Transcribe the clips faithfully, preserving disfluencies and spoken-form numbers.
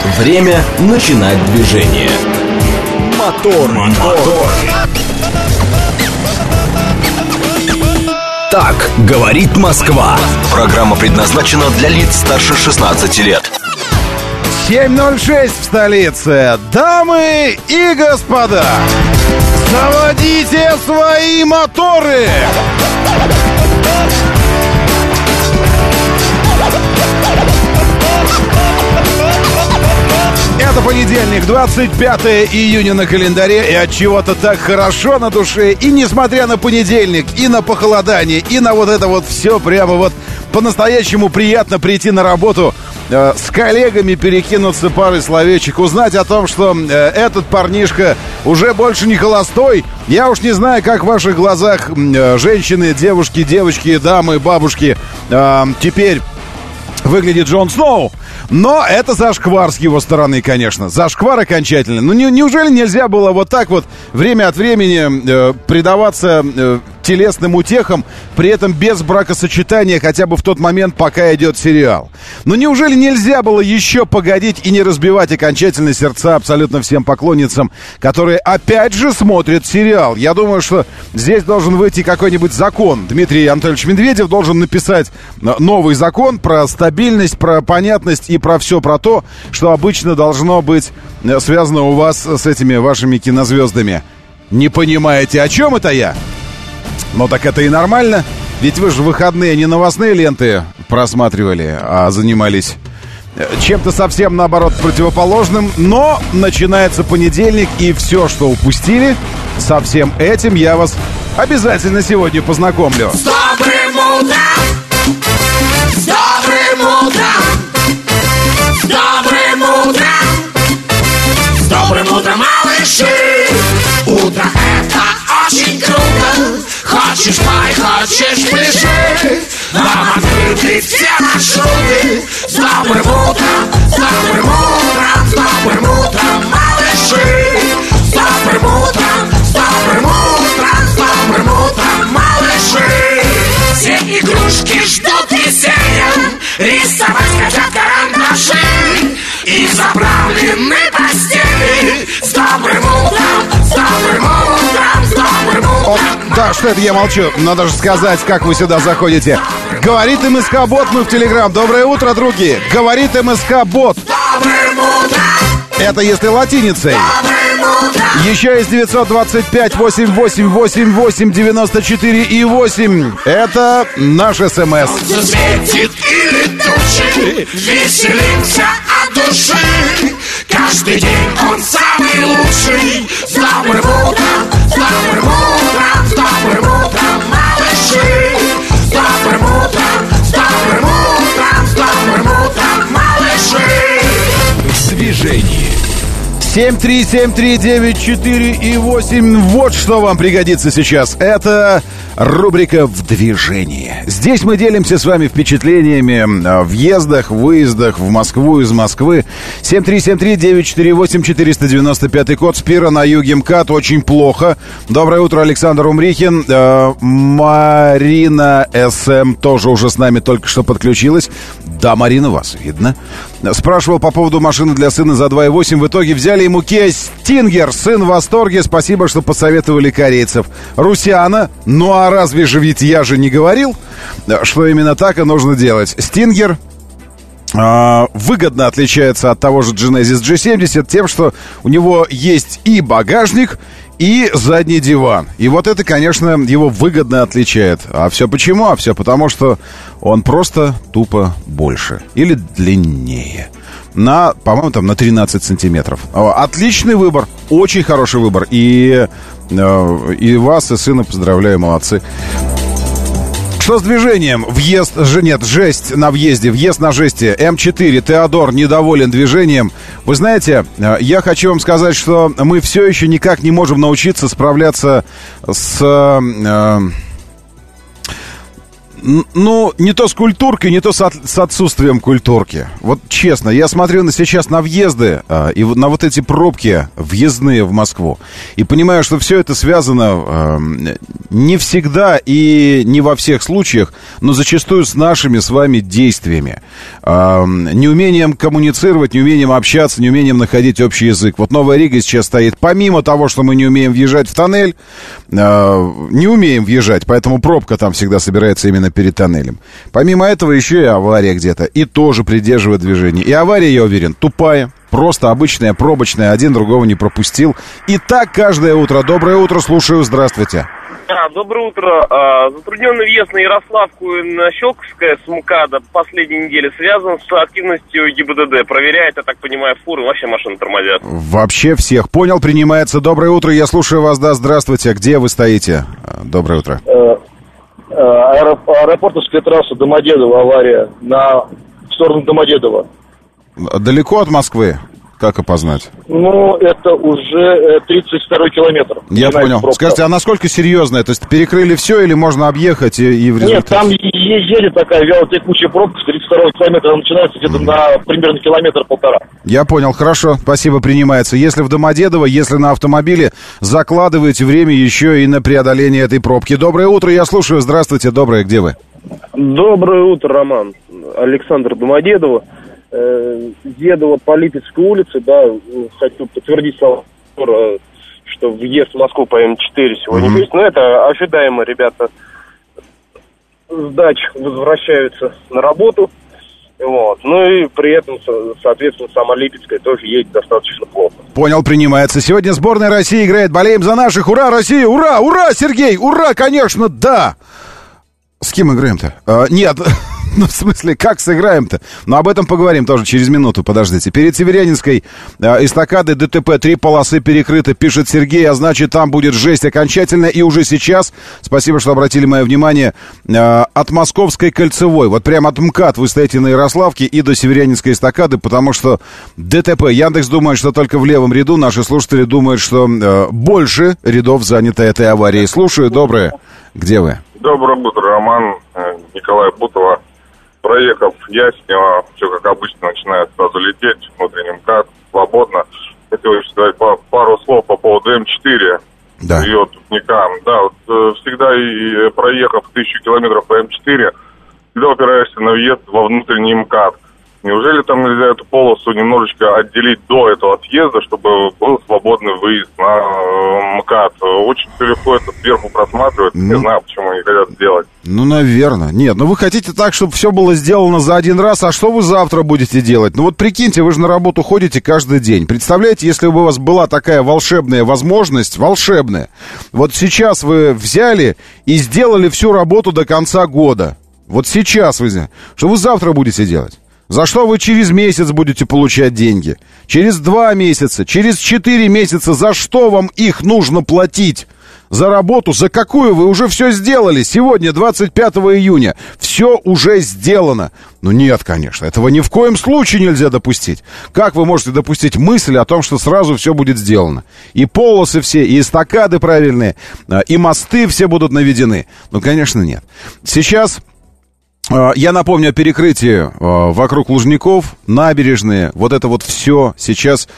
Время начинать движение. Мотор, мотор. Так говорит Москва. Программа предназначена для лиц старше шестнадцати лет. семь ноль шесть в столице. Дамы и господа, заводите свои моторы! Это понедельник, двадцать пятое июня на календаре, и от чего-то так хорошо на душе. И несмотря на понедельник, и на похолодание, и на вот это вот все, прямо вот по-настоящему приятно прийти на работу, э, с коллегами перекинуться парой словечек, узнать о том, что э, этот парнишка уже больше не холостой. Я уж не знаю, как в ваших глазах э, женщины, девушки, девочки, дамы, бабушки э, теперь выглядит Джон Сноу. Но это зашквар с его стороны, конечно. Зашквар окончательно. Ну, не, неужели нельзя было вот так вот время от времени э, предаваться э, телесным утехам, при этом без бракосочетания, хотя бы в тот момент, пока идет сериал? Ну, неужели нельзя было еще погодить и не разбивать окончательно сердца абсолютно всем поклонницам, которые опять же смотрят сериал? Я думаю, что здесь должен выйти какой-нибудь закон. Дмитрий Анатольевич Медведев должен написать новый закон про стабильность, про понятность и про все про то, что обычно должно быть связано у вас с этими вашими кинозвездами. Не понимаете, о чем это я? Ну так это и нормально. Ведь вы же в выходные не новостные ленты просматривали, а занимались чем-то совсем наоборот противоположным. Но начинается понедельник, и все, что упустили, со всем этим я вас обязательно сегодня познакомлю. С добрым утром! С добрым утром! С добрым утром! С добрым утром, малыши! Утро это очень круто! Хочешь пой, хочешь пляши! Вам открыты все маршруты! С добрым утром! С добрым утром! С добрым утром, малыши! С добрым утром! С добрым утром! С добрым утром, малыши! Все игрушки ждут веселья, рисовать хотят карандаши, и заправлены постели. С добрым утром! С добрым утром! С добрым утром! О, да, что это я молчу? Надо же сказать, как вы сюда заходите. Говорит МСК-бот, мы в Телеграм. Доброе утро, други. Говорит МСК-бот. Добрым утром! Это если латиницей. Еще из девятьсот двадцать пять восемьдесят восемь восемьдесят восемь девяносто четыре и восемь. Это наш СМС. Солнце светит или тучи, веселимся от души. Каждый день он самый лучший. С добрым утром! С добрым утром! С добрым утром, малыши! С добрым утром! С добрым утром! С добрым утром, малыши! В движении. семь три семь три девять четыре и восемь. Вот что вам пригодится сейчас. Это рубрика «В движении». Здесь мы делимся с вами впечатлениями о въездах, выездах в Москву из Москвы. семь три семь три девять четыре восемь четыреста девяносто пятый код. Спира на юге МКАД. Очень плохо. Доброе утро, Александр Умрихин. Э, Марина СМ тоже уже с нами только что подключилась. Да, Марина, вас видно. Спрашивал по поводу машины для сына за два и восемь. В итоге взяли ему Kia Stinger. Сын в восторге. Спасибо, что посоветовали корейцев. Русиана. Ну а разве же ведь я же не говорил, что именно так и нужно делать. Stinger э, выгодно отличается от того же Genesis джи семьдесят тем, что у него есть и багажник, и задний диван. И вот это, конечно, его выгодно отличает. А все почему? А все потому, что он просто тупо больше. Или длиннее. На, по-моему, там на тринадцать сантиметров. Отличный выбор. Очень хороший выбор. И, и вас, и сына поздравляю, молодцы. Что с движением? Въезд, же нет, жесть на въезде, въезд на жесте. эм четыре, Теодор недоволен движением. Вы знаете, я хочу вам сказать, что мы все еще никак не можем научиться справляться с... Э, Ну, не то с культуркой, не то с, от, с отсутствием культурки. Вот честно, я смотрю на сейчас на въезды а, и на вот эти пробки въездные в Москву. И понимаю, что все это связано а, не всегда и не во всех случаях, но зачастую с нашими с вами действиями. А, неумением коммуницировать, неумением общаться, неумением находить общий язык. Вот Новая Рига сейчас стоит. Помимо того, что мы не умеем въезжать в тоннель, а, не умеем въезжать, поэтому пробка там всегда собирается именно перед тоннелем. Помимо этого еще и авария где-то. И тоже придерживает движение. И авария, я уверен, тупая. Просто обычная, пробочная. Один другого не пропустил. И так каждое утро. Доброе утро, слушаю. Здравствуйте. Да, доброе утро. А, затрудненный въезд на Ярославку и на Щелковское с МКАДа последней недели связан с активностью ГИБДД. Проверяет, я так понимаю, фуры, вообще машины тормозят. Вообще всех. Понял, принимается. Доброе утро, я слушаю вас. Да, здравствуйте. Где вы стоите? Доброе утро. Аэропортовская трасса Домодедово, авария на в сторону Домодедово. Далеко от Москвы? Как опознать? Ну, это уже тридцать второй километр. Я понял. Пробка. Скажите, а насколько серьезно? То есть перекрыли все или можно объехать и, и в результате? Нет, там едет такая вялотекучая пробка с тридцать второго километра, она начинается где-то mm. на примерно километр-полтора. Я понял, хорошо, спасибо, принимается. Если в Домодедово, если на автомобиле, закладываете время еще и на преодоление этой пробки. Доброе утро, я слушаю. Здравствуйте, доброе, где вы? Доброе утро, Роман. Александр, Домодедово. Дедово по Липецкой улице, да, хочу подтвердить слова, что въезд в Москву по Эм четыре сегодня mm-hmm. есть, но это ожидаемо, ребята с дач возвращаются на работу, вот, ну и при этом, соответственно, сама Липецкая тоже едет достаточно плохо. Понял, принимается. Сегодня сборная России играет, болеем за наших, ура, Россия, ура, ура, Сергей, ура, конечно, да! С кем играем-то? А, нет... Ну, в смысле, как сыграем-то? Но об этом поговорим тоже через минуту, подождите. Перед Северянинской э, эстакадой ДТП, три полосы перекрыты, пишет Сергей, а значит, там будет жесть окончательно. И уже сейчас, спасибо, что обратили мое внимание, э, от Московской кольцевой, вот прямо от МКАД вы стоите на Ярославке и до Северянинской эстакады, потому что ДТП. Яндекс думает, что только в левом ряду, наши слушатели думают, что э, больше рядов занято этой аварией. Слушаю, доброе. Где вы? Доброе утро, Роман, Николай Бутова. Проехав Яснево, все как обычно начинает сразу лететь, внутренний МКАД, свободно. Хотел еще сказать пару слов по поводу Эм четыре, да. Ее тупникам. Да, вот всегда и проехав тысячу километров по Эм четыре, всегда упираешься на въезд во внутренний МКАД. Неужели там нельзя эту полосу немножечко отделить до этого отъезда, чтобы был свободный выезд на МКАД? Очень все легко это сверху просматривать. Ну, не знаю, почему они хотят сделать. Ну, наверное. Нет, ну вы хотите так, чтобы все было сделано за один раз, а что вы завтра будете делать? Ну вот прикиньте, вы же на работу ходите каждый день. Представляете, если бы у вас была такая волшебная возможность, волшебная, вот сейчас вы взяли и сделали всю работу до конца года. Вот сейчас вы, что вы завтра будете делать? За что вы через месяц будете получать деньги? Через два месяца, через четыре месяца, за что вам их нужно платить? За работу, за какую вы уже все сделали? Сегодня, двадцать пятого июня, все уже сделано. Ну нет, конечно, этого ни в коем случае нельзя допустить. Как вы можете допустить мысль о том, что сразу все будет сделано? И полосы все, и эстакады правильные, и мосты все будут наведены? Ну, конечно, нет. Сейчас... Я напомню о перекрытии вокруг Лужников, набережные, вот это вот все сейчас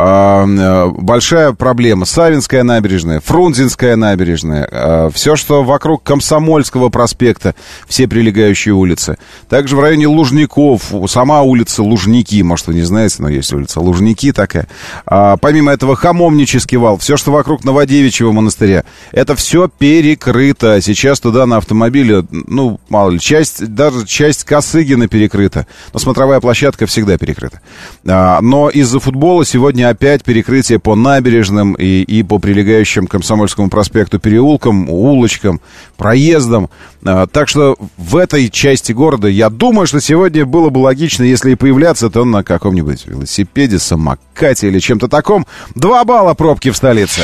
большая проблема. Савинская набережная, Фрунзенская набережная, все, что вокруг Комсомольского проспекта, все прилегающие улицы. Также в районе Лужников, сама улица Лужники, может, вы не знаете, но есть улица Лужники такая. Помимо этого Хамовнический вал, все, что вокруг Новодевичьего монастыря, это все перекрыто. Сейчас туда на автомобиле, ну, мало ли, часть... Даже часть Косыгина перекрыта. Но смотровая площадка всегда перекрыта. А, но из-за футбола сегодня опять перекрытие по набережным и, и по прилегающим к Комсомольскому проспекту переулкам, улочкам, проездам. А, так что в этой части города, я думаю, что сегодня было бы логично, если и появляться, то на каком-нибудь велосипеде, самокате или чем-то таком. Два балла пробки в столице.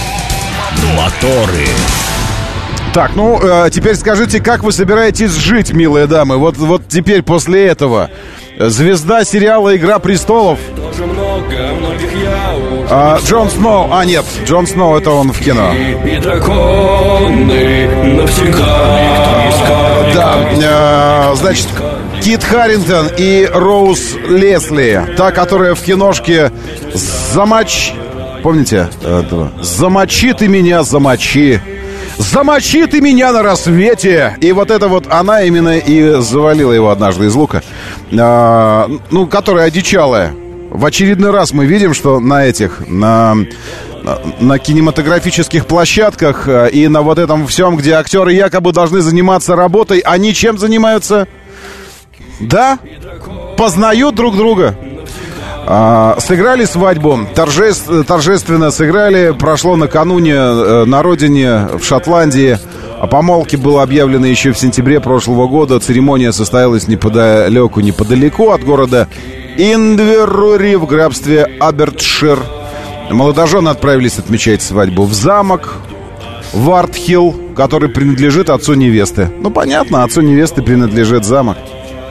Моторы. Так, ну, э, теперь скажите, как вы собираетесь жить, милые дамы? Вот, вот теперь после этого звезда сериала «Игра престолов». Тоже много А, Джон Сноу, а нет, Джон Сноу, это он в кино. И драконы навсегда. Да, э, значит, Кит Харингтон и Роуз Лесли, та, которая в киношке «Замочь», помните этого? «Замочи ты меня, замочи». «Замочи ты меня на рассвете». И вот это вот она именно и завалила его однажды из лука, а, ну, которая одичалая. В очередной раз мы видим, что на этих, на, на кинематографических площадках и на вот этом всем, где актеры якобы должны заниматься работой, они чем занимаются? Да, познают друг друга. А, сыграли свадьбу, торжеств, торжественно сыграли. Прошло накануне э, на родине, в Шотландии. О помолвке было объявлено еще в сентябре прошлого года. Церемония состоялась неподалеку, неподалеку от города Индверури в графстве Абертшир. Молодожены отправились отмечать свадьбу в замок Вартхилл, который принадлежит отцу невесты. Ну, понятно, отцу невесты принадлежит замок.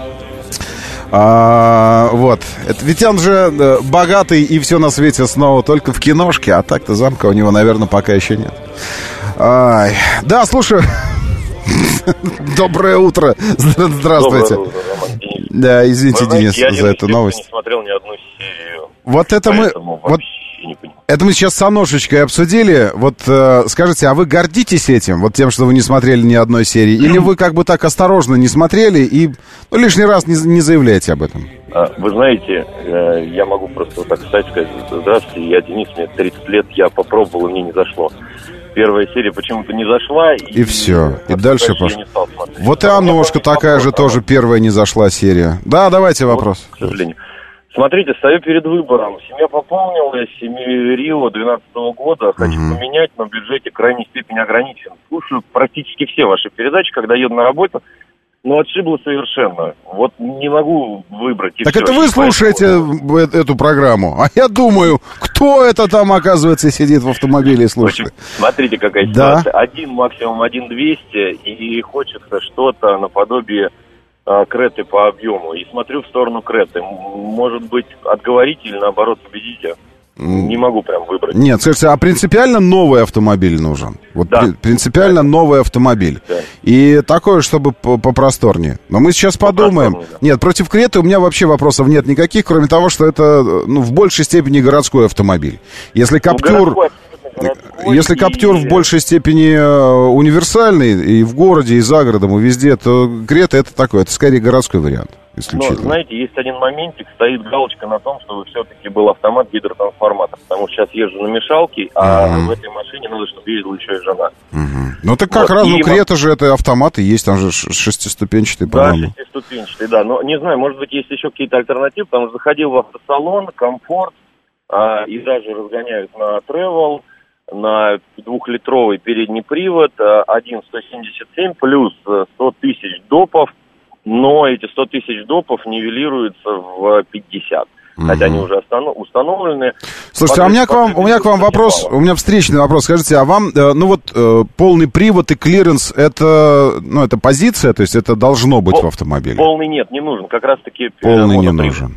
А, вот. Это, ведь он же э, богатый и все на свете снова только в киношке, а так-то замка у него, наверное, пока еще нет. Ай. Да, слушаю. Доброе утро. Здравствуйте. Да, извините, Денис, за эту новость. Я не смотрел ни одну серию. Вот это мы... Вот... Это мы сейчас с Аношечкой обсудили. Вот э, скажите, а вы гордитесь этим? Вот тем, что вы не смотрели ни одной серии? Или вы как бы так осторожно не смотрели и ну, лишний раз не, не заявляете об этом? Вы знаете, э, я могу просто вот так встать и сказать: здравствуйте, я Денис, мне тридцать лет, я попробовал, и мне не зашло. Первая серия почему-то не зашла. И, и все, и дальше пошло. Вот и Аношка такая же тоже первая не зашла серия. Да, давайте вопрос. Вот, к сожалению. Смотрите, стою перед выбором. Семья пополнилась, семью Рио двенадцатого года. Хочу uh-huh. поменять, но в бюджете крайней степени ограничен. Слушаю практически все ваши передачи, когда еду на работу, но отшибло совершенно. Вот не могу выбрать. Так все. это вы слушаете эту программу. А я думаю, кто это там, оказывается, сидит в автомобиле и слушает. Смотрите, какая ситуация. Да. Один, максимум один двести, и хочется что-то наподобие Креты по объему. И смотрю в сторону Креты. Может быть, отговорить или наоборот победить? Не могу прям выбрать. Нет, слушайте, а принципиально новый автомобиль нужен. Вот да. принципиально да. новый автомобиль. Да. И такое, чтобы попросторнее. Но мы сейчас подумаем. Да. Нет, против Креты у меня вообще вопросов нет никаких, кроме того, что это ну, в большей степени городской автомобиль. Если Каптюр... Ну, Если Каптюр в большей степени универсальный и в городе, и за городом, и везде, то Крета это такой, это скорее городской вариант. Но, знаете, есть один моментик, стоит галочка на том, чтобы все-таки был автомат гидротрансформатор. Потому что сейчас езжу на мешалке, а uh-huh. в этой машине надо, чтобы ездила еще и жена. Uh-huh. Ну так как вот, раз, ну Крета же это автоматы есть, там же шестиступенчатый, по-моему. Да, шестиступенчатый, да. Но не знаю, может быть, есть еще какие-то альтернативы, потому что заходил в автосалон, комфорт, а, и даже разгоняют на Travel, на двухлитровый передний привод, один сто семьдесят семь плюс сто тысяч допов, но эти сто тысяч допов нивелируются в пятьдесят. Mm-hmm. Хотя они уже установлены. Слушайте, а у меня к вам, у меня к вам вопрос, у меня встречный вопрос. Скажите, а вам, ну вот, полный привод и клиренс, это, ну, это позиция, то есть это должно быть Пол, в автомобиле? Полный нет, не нужен, как раз-таки... Полный не нужен.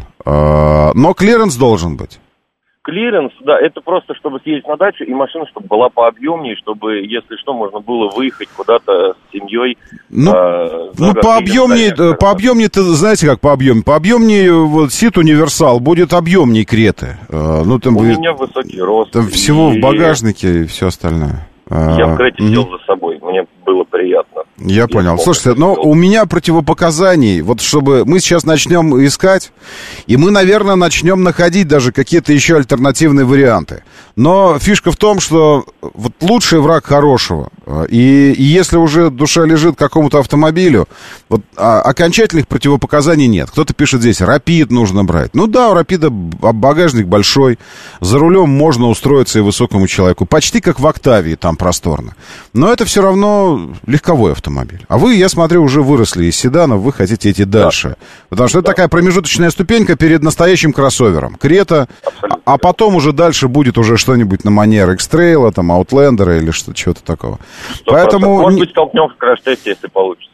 Но клиренс должен быть. Клиренс, да, это просто, чтобы съездить на дачу, и машина, чтобы была пообъемнее, чтобы, если что, можно было выехать куда-то с семьей. Ну, э, ну пообъемнее, пообъемнее-то, знаете как пообъемнее? Пообъемнее, вот, Сит Универсал будет объемнее Креты. Э, ну, там, У меня высокий рост. Там и... всего в багажнике и все остальное. Я в Крете сел за собой, мне было приятно. Я, я понял. Слушайте, но у меня противопоказаний, вот чтобы мы сейчас начнем искать, и мы, наверное, начнем находить даже какие-то еще альтернативные варианты. Но фишка в том, что вот лучший враг хорошего. И, и если уже душа лежит к какому-то автомобилю, вот а, окончательных противопоказаний нет. Кто-то пишет здесь, Рапид нужно брать. Ну да, у Рапида багажник большой, за рулем можно устроиться и высокому человеку. Почти как в Октавии, там просторно. Но это все равно легковой автомобиль. А вы, я смотрю, уже выросли из седанов, вы хотите идти дальше. Да. Потому что да. это такая промежуточная ступенька перед настоящим кроссовером. Крета, абсолютно. А потом уже дальше будет уже что-нибудь на манер X-Trail, там, Outlander или что- чего-то такого. сто процентов. Поэтому... Может быть, столкнем в краш-тесте, если получится.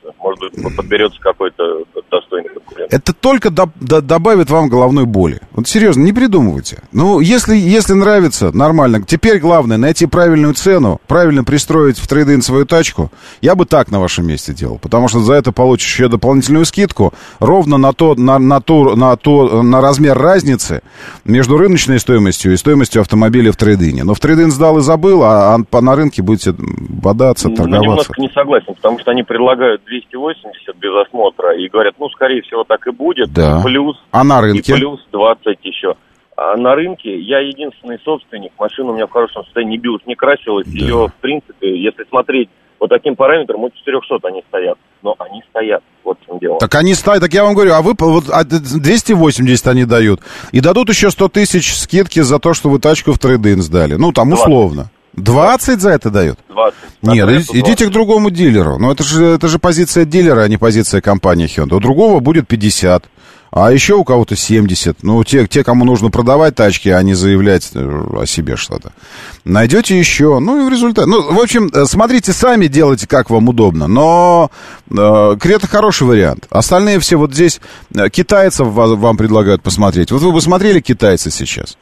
Может быть, подберется какой-то достойный конкурент. Это только до, до, добавит вам головной боли. Вот серьезно, не придумывайте. Ну, если, если нравится, нормально. Теперь главное найти правильную цену, правильно пристроить в трейд-ин свою тачку. Я бы так на вашем месте делал, потому что за это получишь еще дополнительную скидку ровно на то, на, на то, на то, на размер разницы между рыночной стоимостью и стоимостью автомобиля в трейд-ине. Но в трейд-ин сдал и забыл, а, а на рынке будете бодаться, торговаться. Ну, немножко не согласен, потому что они предлагают двести восемьдесят без осмотра и говорят, ну, скорее всего, так и будет. Да. И плюс, а на рынке? И плюс двадцать еще. А на рынке я единственный собственник, машина у меня в хорошем состоянии, не билась, не красилась. Да. Ее, в принципе, если смотреть по таким параметрам, от четырехсот они стоят. Но они стоят, вот в чем дело. Так они стоят, так я вам говорю, а вы вот двести восемьдесят они дают. И дадут еще сто тысяч скидки за то, что вы тачку в трейд-ин сдали. Ну, там двадцать. Условно. двадцать за это дают? двадцать. Нет, идите двадцать. К другому дилеру. Но это же, это же позиция дилера, а не позиция компании Hyundai. У другого будет пятьдесят. А еще у кого-то семьдесят. Ну, те, те, кому нужно продавать тачки, а не заявлять о себе что-то. Найдете еще. Ну, и в результате... Ну, в общем, смотрите сами, делайте, как вам удобно. Но э, Крета хороший вариант. Остальные все вот здесь... Китайцев вам, вам предлагают посмотреть. Вот вы бы смотрели китайцы сейчас?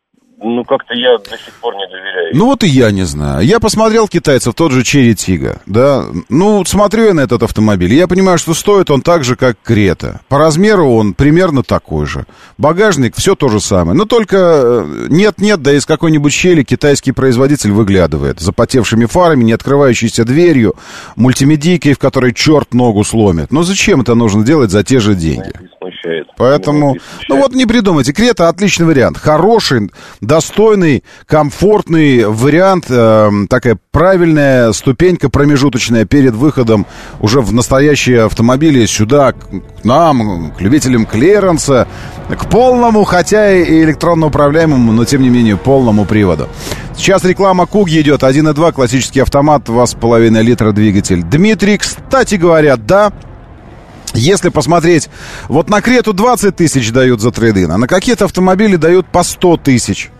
Ну, как-то я до сих пор не доверяю. Ну, вот и я не знаю. Я посмотрел китайцев, тот же Cherry Tiggo, да. Ну, смотрю я на этот автомобиль. Я понимаю, что стоит он так же, как Крета. По размеру он примерно такой же. Багажник, все то же самое. Но только нет-нет, да из какой-нибудь щели китайский производитель выглядывает. Запотевшими фарами, не открывающейся дверью, мультимедийкой, в которой черт ногу сломит. Ну, зачем это нужно делать за те же деньги? Смущает. Поэтому, ну вот не придумайте. Крета отличный вариант. Хороший, достойный, комфортный вариант. Э, такая правильная ступенька промежуточная перед выходом уже в настоящие автомобили сюда, к нам, к любителям клиренса, к полному, хотя и электронно управляемому, но тем не менее полному приводу. Сейчас реклама Куги идет. один и два, классический автомат, два с половиной литра двигатель. Дмитрий, кстати говоря, да... Если посмотреть, вот на Крету двадцать тысяч дают за трейд-ин, а на какие-то автомобили дают по сто тысяч.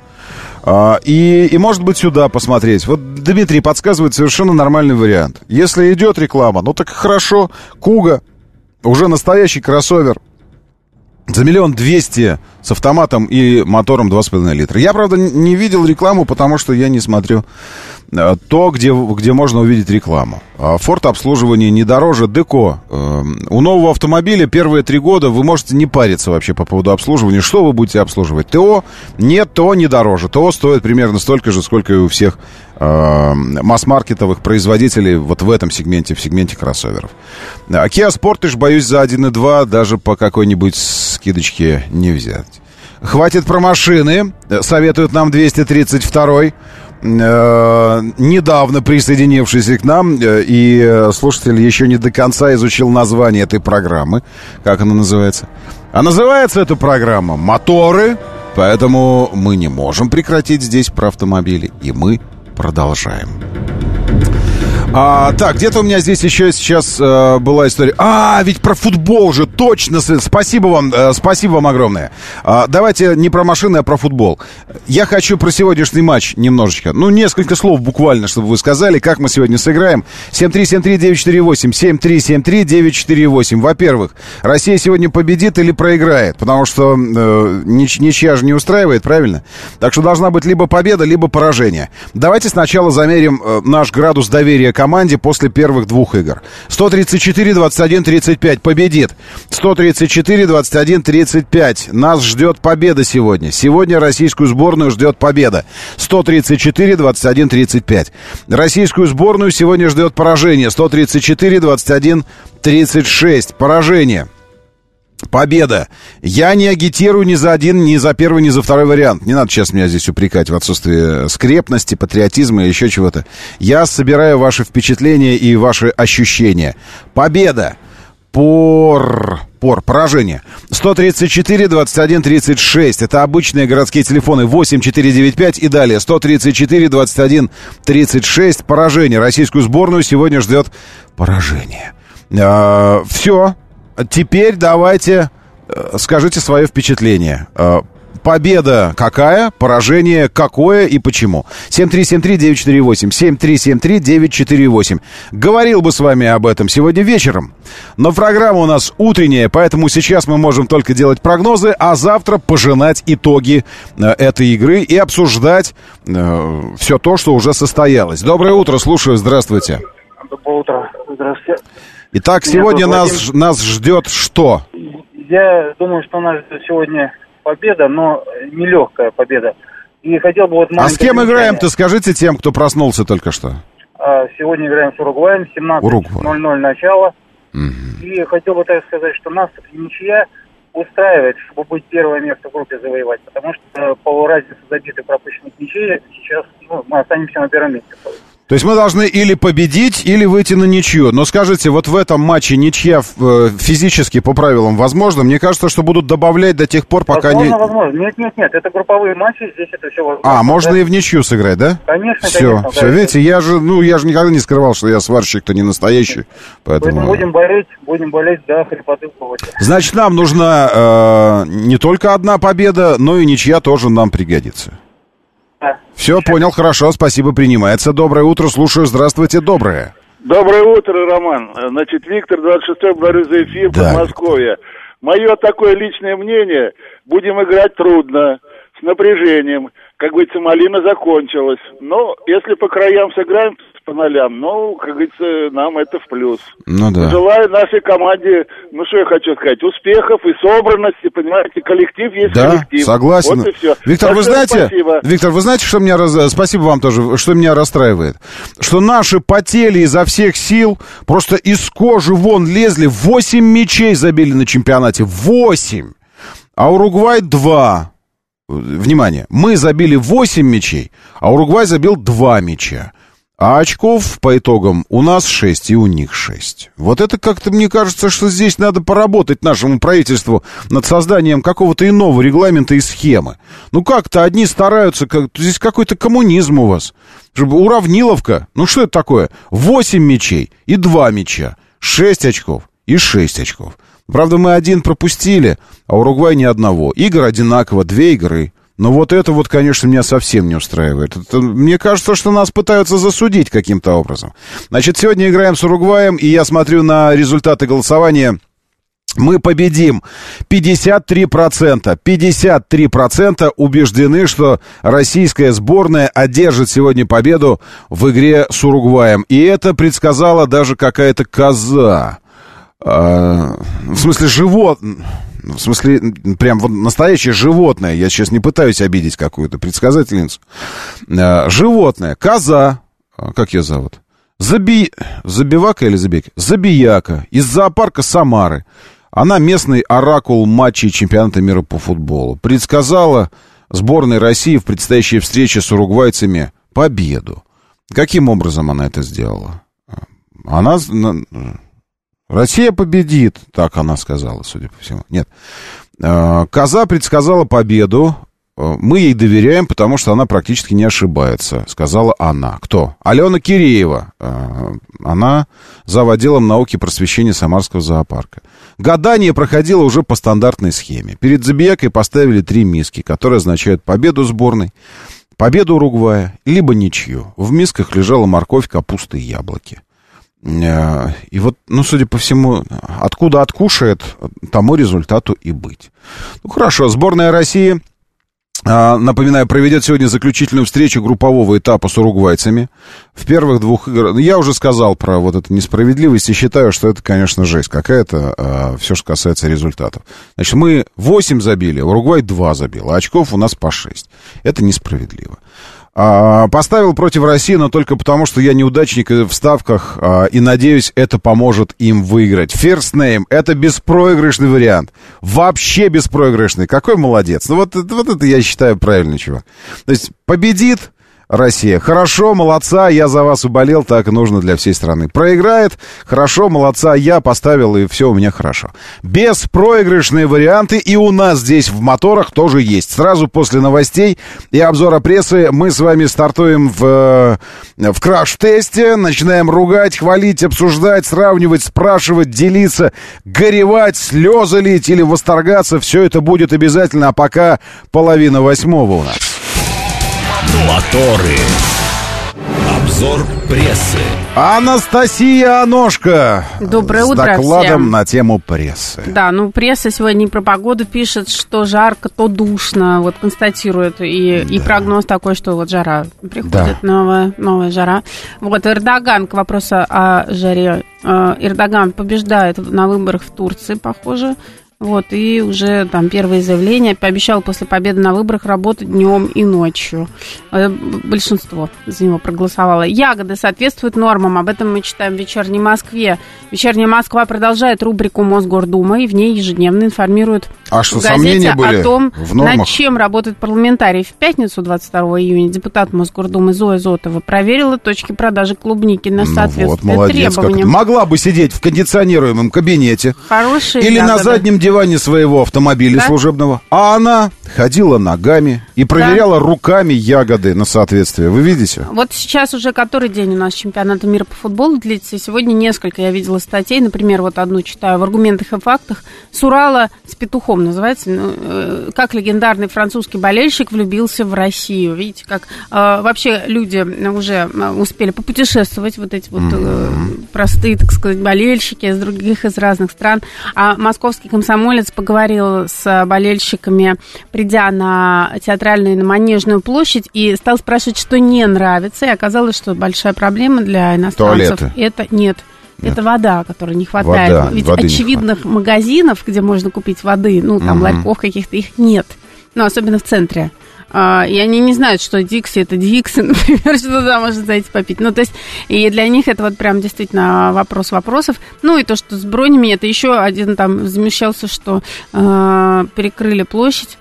А, и, и, может быть, сюда посмотреть. Вот Дмитрий подсказывает совершенно нормальный вариант. Если идет реклама, ну так хорошо. Куга, уже настоящий кроссовер. За миллион двести с автоматом и мотором два с половиной литра. Я, правда, не видел рекламу, потому что я не смотрю то, где, где можно увидеть рекламу. Форд обслуживание не дороже. Деко. У нового автомобиля первые три года вы можете не париться вообще по поводу обслуживания. Что вы будете обслуживать? ТО? Нет, ТО не дороже. ТО стоит примерно столько же, сколько и у всех э, масс-маркетовых производителей вот в этом сегменте, в сегменте кроссоверов. Kia Sportage, боюсь, за один и два даже по какой-нибудь скидочке не взять. Хватит про машины. Советуют нам двести тридцать второй. Э, недавно присоединившийся к нам, э, и слушатель еще не до конца изучил название этой программы. Как она называется? А называется эта программа «Моторы», поэтому мы не можем прекратить здесь про автомобили, и мы продолжаем. А, так, где-то у меня здесь еще сейчас э, была история. А, ведь про футбол же, точно. Спасибо вам, э, спасибо вам огромное. А, давайте не про машины, а про футбол. Я хочу про сегодняшний матч немножечко. Ну, несколько слов буквально, чтобы вы сказали, как мы сегодня сыграем. семь три семь три девять четыре восемь, семь три семь три девять четыре восемь. Во-первых, Россия сегодня победит или проиграет? Потому что э, нич- ничья же не устраивает, правильно? Так что должна быть либо победа, либо поражение. Давайте сначала замерим э, наш градус доверия к команде после первых двух игр. сто тридцать четыре двадцать один тридцать пять победит. сто тридцать четыре двадцать один тридцать пять. Нас ждет победа сегодня. Сегодня российскую сборную ждет победа. сто тридцать четыре двадцать один тридцать пять. Российскую сборную сегодня ждет поражение. сто тридцать четыре двадцать один тридцать шесть. Поражение. Победа. Я не агитирую ни за один, ни за первый, ни за второй вариант. Не надо сейчас меня здесь упрекать в отсутствии скрепности, патриотизма и еще чего-то. Я собираю ваши впечатления и ваши ощущения. Победа. Пор... Пор. Поражение. сто тридцать четыре двадцать один тридцать шесть. Это обычные городские телефоны. восемь четыре девять пять и далее. сто тридцать четыре двадцать один тридцать шесть. Поражение. Российскую сборную сегодня ждет поражение. А, все. Теперь давайте э, скажите свое впечатление. Э, победа какая, поражение какое и почему? семь три семь три девять четыре восемь, семь три семь три девять четыре восемь. Говорил бы с вами об этом сегодня вечером, но программа у нас утренняя, поэтому сейчас мы можем только делать прогнозы, а завтра пожинать итоги э, этой игры и обсуждать э, все то, что уже состоялось. Доброе утро, слушаю, здравствуйте. Доброе утро, здравствуйте. Итак, Меня сегодня зовут нас, Вадим. нас ждет что? Я думаю, что у нас ждет сегодня победа, но нелегкая победа. И хотел бы вот А с кем играем-то, скажите тем, кто проснулся только что? А, сегодня играем с Уругваем, семнадцать ноль ноль начало. Угу. И хотел бы так сказать, что нас ничья устраивает, чтобы быть первое место в группе завоевать. Потому что по разнице забитых пропущенных ничей сейчас ну, мы останемся на первом месте. То есть мы должны или победить, или выйти на ничью. Но скажите, вот в этом матче ничья физически по правилам возможно? Мне кажется, что будут добавлять до тех пор, пока возможно, не... Возможно, Нет, нет, нет, это групповые матчи, здесь это все возможно. А, можно да? и в ничью сыграть, да? Конечно, все, конечно. Все, да, видите, я же, ну, я же никогда не скрывал, что я сварщик-то не настоящий. Поэтому... Поэтому будем болеть, будем болеть до хрипоты в голосе. Значит, нам нужна э, не только одна победа, но и ничья тоже нам пригодится. Да. Все, понял, хорошо, спасибо, принимается. Доброе утро, слушаю, здравствуйте, доброе. Доброе утро, Роман. Значит, Виктор, двадцать шестой, благодарю за эфир, Да. Подмосковье. Мое такое личное мнение, будем играть трудно, с напряжением. Как говорится, малина закончилась. Но если по краям сыграем по нолям, ну, как говорится, нам это в плюс. Ну да. Желаю нашей команде, ну, что я хочу сказать, успехов и собранности, понимаете, коллектив есть Да, коллектив. согласен. Вот и все. Виктор, вы Большое знаете, спасибо. Виктор, вы знаете, что меня раз... спасибо вам тоже, что меня расстраивает? Что наши потели изо всех сил, просто из кожи вон лезли, восемь мячей забили на чемпионате, восемь, а Уругвай два. Внимание, мы забили восемь мячей, а Уругвай забил два мяча. А очков по итогам у нас шесть и у них шесть. Вот это как-то мне кажется, что здесь надо поработать нашему правительству над созданием какого-то иного регламента и схемы. Ну как-то одни стараются, как... здесь какой-то коммунизм у вас. Чтобы уравниловка. Ну что это такое? восемь мячей и два мяча. шесть очков и шесть очков. Правда, мы один пропустили, а Уругвай ни одного. Игр одинаково, две игры. Но вот это вот, конечно, меня совсем не устраивает. Это, мне кажется, что нас пытаются засудить каким-то образом. Значит, сегодня играем с Уругваем, и я смотрю на результаты голосования. Мы победим. пятьдесят три процента. пятьдесят три процента убеждены, что российская сборная одержит сегодня победу в игре с Уругваем. И это предсказала даже какая-то коза. В смысле, живот... В смысле, прям вот настоящее животное. Я сейчас не пытаюсь обидеть какую-то предсказательницу. Животное. Коза. Как ее зовут? Заби... Забивака или Забияка? Забияка. Из зоопарка Самары. Она местный оракул матчей чемпионата мира по футболу. Предсказала сборной России в предстоящей встрече с уругвайцами победу. Каким образом она это сделала? Она... Россия победит, так она сказала, судя по всему. Нет. Коза предсказала победу. Мы ей доверяем, потому что она практически не ошибается, сказала она. Кто? Алена Киреева. Она зав. Отделом науки и просвещения Самарского зоопарка. Гадание проходило уже по стандартной схеме. Перед Забиякой поставили три миски, которые означают победу сборной, победу Уругвая, либо ничью. В мисках лежала морковь, капуста и яблоки. И вот, ну, судя по всему, откуда откушает, тому результату и быть. Ну, хорошо, сборная России, напоминаю, проведет сегодня заключительную встречу группового этапа с уругвайцами. В первых двух играх... Я уже сказал про вот эту несправедливость и считаю, что это, конечно, жесть какая-то, все, что касается результатов. Значит, мы восемь забили, Уругвай два забил, а очков у нас по шесть. Это несправедливо. Поставил против России, но только потому, что я неудачник в ставках, и, надеюсь, это поможет им выиграть. First name — это беспроигрышный вариант. Вообще беспроигрышный. Какой молодец. Ну, вот, вот это, я считаю, правильный чувак. То есть, победит, Россия. Хорошо, молодца, я за вас уболел, так и нужно для всей страны. Проиграет, хорошо, молодца, я поставил, и все у меня хорошо. Беспроигрышные варианты и у нас здесь в моторах тоже есть. Сразу после новостей и обзора прессы мы с вами стартуем в, в краш-тесте, начинаем ругать, хвалить, обсуждать, сравнивать, спрашивать, делиться, горевать, слезы лить или восторгаться. Все это будет обязательно, а пока половина восьмого у нас. Моторы. Обзор прессы. Анастасия Аношка. Доброе с утро докладом всем. На тему прессы. Да, ну пресса сегодня про погоду пишет, что жарко, то душно. Вот констатирует. И, да. и прогноз такой, что вот жара приходит, да. новая, новая жара. Вот Эрдоган, к вопросу о жаре. Эрдоган побеждает на выборах в Турции, похоже. Вот, и уже там первые заявления. Пообещал после победы на выборах работать днем и ночью. Большинство за него проголосовало. Ягоды соответствуют нормам. Об этом мы читаем в «Вечерней Москве». «Вечерняя Москва» продолжает рубрику Мосгордумы, и в ней ежедневно информирует а что, в газете были о том, в над чем работают парламентарии. В пятницу, двадцать второго июня, депутат Мосгордумы Зоя Зотова проверила точки продажи клубники на соответствие ну вот, молодец, требованиям. Могла бы сидеть в кондиционируемом кабинете. Хорошие или ягоды. На заднем диване своего автомобиля да? служебного. А она ходила ногами и проверяла да. руками ягоды на соответствие. Вы видите? Вот сейчас уже который день у нас чемпионата мира по футболу длится. И сегодня несколько я видела статей. Например, вот одну читаю в «Аргументах и фактах». С Урала с петухом называется. Ну, э, как легендарный французский болельщик влюбился в Россию. Видите, как э, вообще люди уже успели попутешествовать. Вот эти вот э, простые, так сказать, болельщики из других, из разных стран. А московский комсомолец поговорил с болельщиками, придя на Театральную и на Манежную площадь, и стал спрашивать, что не нравится. И оказалось, что большая проблема для иностранцев. Туалеты. Это нет. Нет. Это вода, которой не хватает. Вода, Ведь воды очевидных магазинов, где можно купить воды, ну, там, угу. ларьков каких-то, их нет. Ну, особенно в центре. И они не знают, что Дикси это Дикси, например, что туда можно зайти попить. Ну, то есть, и для них это вот прям действительно вопрос вопросов. Ну, и то, что с бронями, это еще один там замещался, что э, перекрыли площадь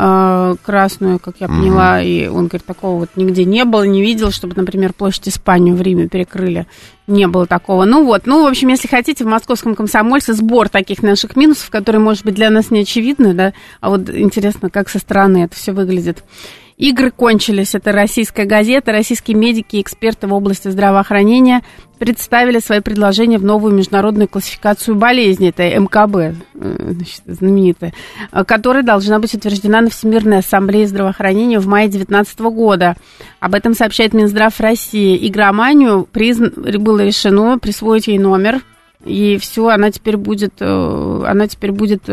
э, красную, как я поняла, mm-hmm. и он говорит, такого вот нигде не было, не видел, чтобы, например, площадь Испанию в Риме перекрыли. Не было такого. Ну вот, ну, в общем, если хотите, в московском комсомольце сбор таких наших минусов, которые, может быть, для нас не очевидны, да, а вот интересно, как со стороны это все выглядит. Игры кончились. Это российская газета. Российские медики и эксперты в области здравоохранения представили свои предложения в новую международную классификацию болезней. Это эм ка бэ, значит, знаменитая, которая должна быть утверждена на Всемирной ассамблее здравоохранения в мае две тысячи девятнадцатого года. Об этом сообщает Минздрав России. Игроманию призна... было решено присвоить ей номер. И все, она теперь будет, она теперь будет,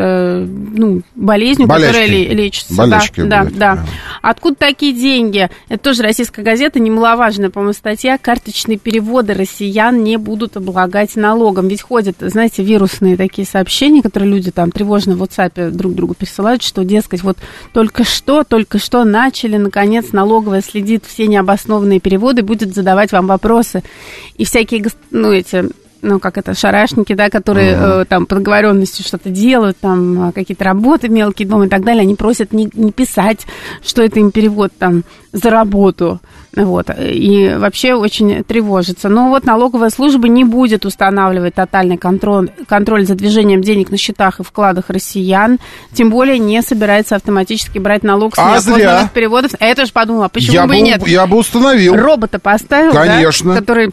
ну, болезнью, болячки. Которая лечится. Болячки да, будет, да, да. да. Откуда такие деньги? Это тоже российская газета, немаловажная, по-моему, статья. Карточные переводы россиян не будут облагать налогом. Ведь ходят, знаете, вирусные такие сообщения, которые люди там тревожно в WhatsApp друг другу присылают, что, дескать, вот только что, только что начали, наконец, налоговая следит все необоснованные переводы, будет задавать вам вопросы. И всякие, ну, эти... ну, как это, шарашники, да, которые mm-hmm. э, там по договоренности что-то делают, там какие-то работы мелкие дома и так далее, они просят не, не писать, что это им перевод там за работу, вот, и вообще очень тревожится. Но вот налоговая служба не будет устанавливать тотальный контроль, контроль за движением денег на счетах и вкладах россиян, тем более не собирается автоматически брать налог с а неоформленных переводов. Это же подумала, почему я бы и нет? Я бы установил. Робота поставил, конечно. Да, который...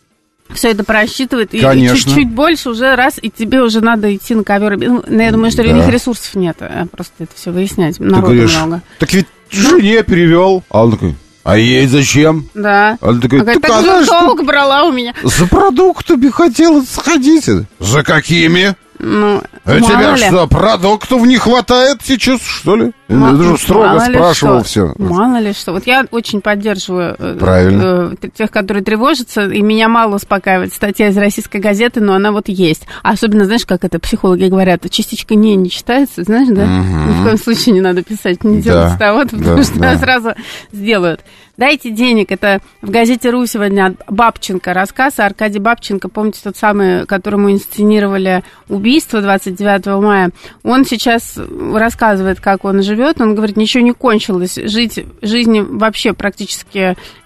все это просчитывает, и, и чуть-чуть больше уже раз, и тебе уже надо идти на ковер. Ну, я думаю, что да. у них ресурсов нет, просто это все выяснять. Народу говоришь, много. Так ведь жене перевел. А он такой, а ей зачем? Да. А он такой, а так же долг брала у меня. За продуктами хотела сходить. За какими? Ну, а тебя ли? Что, продуктов не хватает сейчас, что ли? Мало, я даже строго спрашивал что. все. Мало ли что. Вот я очень поддерживаю Правильно. э, тех, которые тревожатся, и меня мало успокаивает статья из российской газеты, но она вот есть. А особенно, знаешь, как это психологи говорят, частичка «не» не читается, знаешь, да? Угу. Ни в коем случае не надо писать, не делать да. того, потому да, что да. сразу сделают. «Дайте денег». Это в газете «Ру» сегодня от Бабченко рассказ. Аркадий Бабченко, помните, тот самый, которому инсценировали убийство двадцать девятого мая. Он сейчас рассказывает, как он живет. Он говорит, ничего не кончилось. Жить, жизнь вообще практически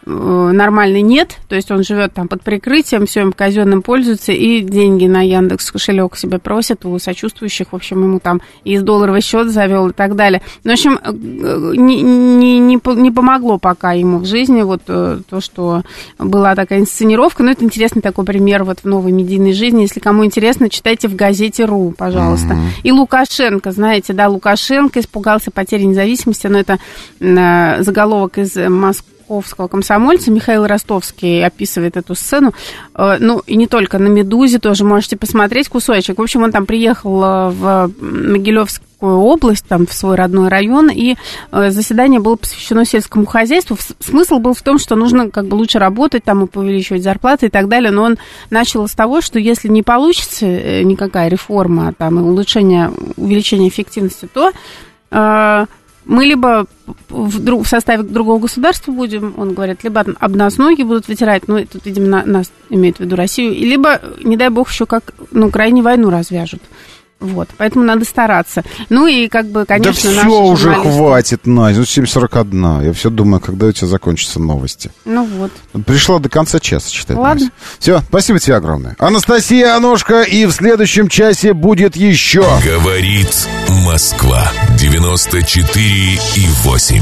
нормальный нет, то есть он живет там под прикрытием, всем казенным пользуется, и деньги на Яндекс кошелек себе просит у сочувствующих, в общем, ему там и долларовый счет завел и так далее. Ну, в общем, не, не, не, не помогло пока ему в жизни вот то, что была такая инсценировка. Но это интересный такой пример вот в новой медийной жизни. Если кому интересно, читайте в газете РУ, пожалуйста. Mm-hmm. И Лукашенко, знаете, да, Лукашенко испугался потери независимости, но это э, заголовок из московского комсомольца. Михаил Ростовский описывает эту сцену. Э, ну, и не только на «Медузе» тоже можете посмотреть кусочек. В общем, он там приехал в Могилевск область, там, в свой родной район, и э, заседание было посвящено сельскому хозяйству. Смысл был в том, что нужно как бы лучше работать, там, и увеличивать зарплаты и так далее, но он начал с того, что если не получится э, никакая реформа, там, и улучшение, увеличение эффективности, то э, мы либо в, друг, в составе другого государства будем, он говорит, либо об нас ноги будут вытирать, ну, тут, видимо, на, нас имеет в виду Россию, и либо, не дай бог, еще как, ну, крайне войну развяжут. Вот, поэтому надо стараться. Ну и как бы, конечно, да наши все уже журналисты... хватит, Надя, ну семь сорок один. Я все думаю, когда у тебя закончатся новости. Ну вот. Пришла до конца часа читать. Ладно. Настя. Все, спасибо тебе огромное. Анастасия Аношка, и в следующем часе будет еще. Говорит Москва. девяносто четыре и восемь.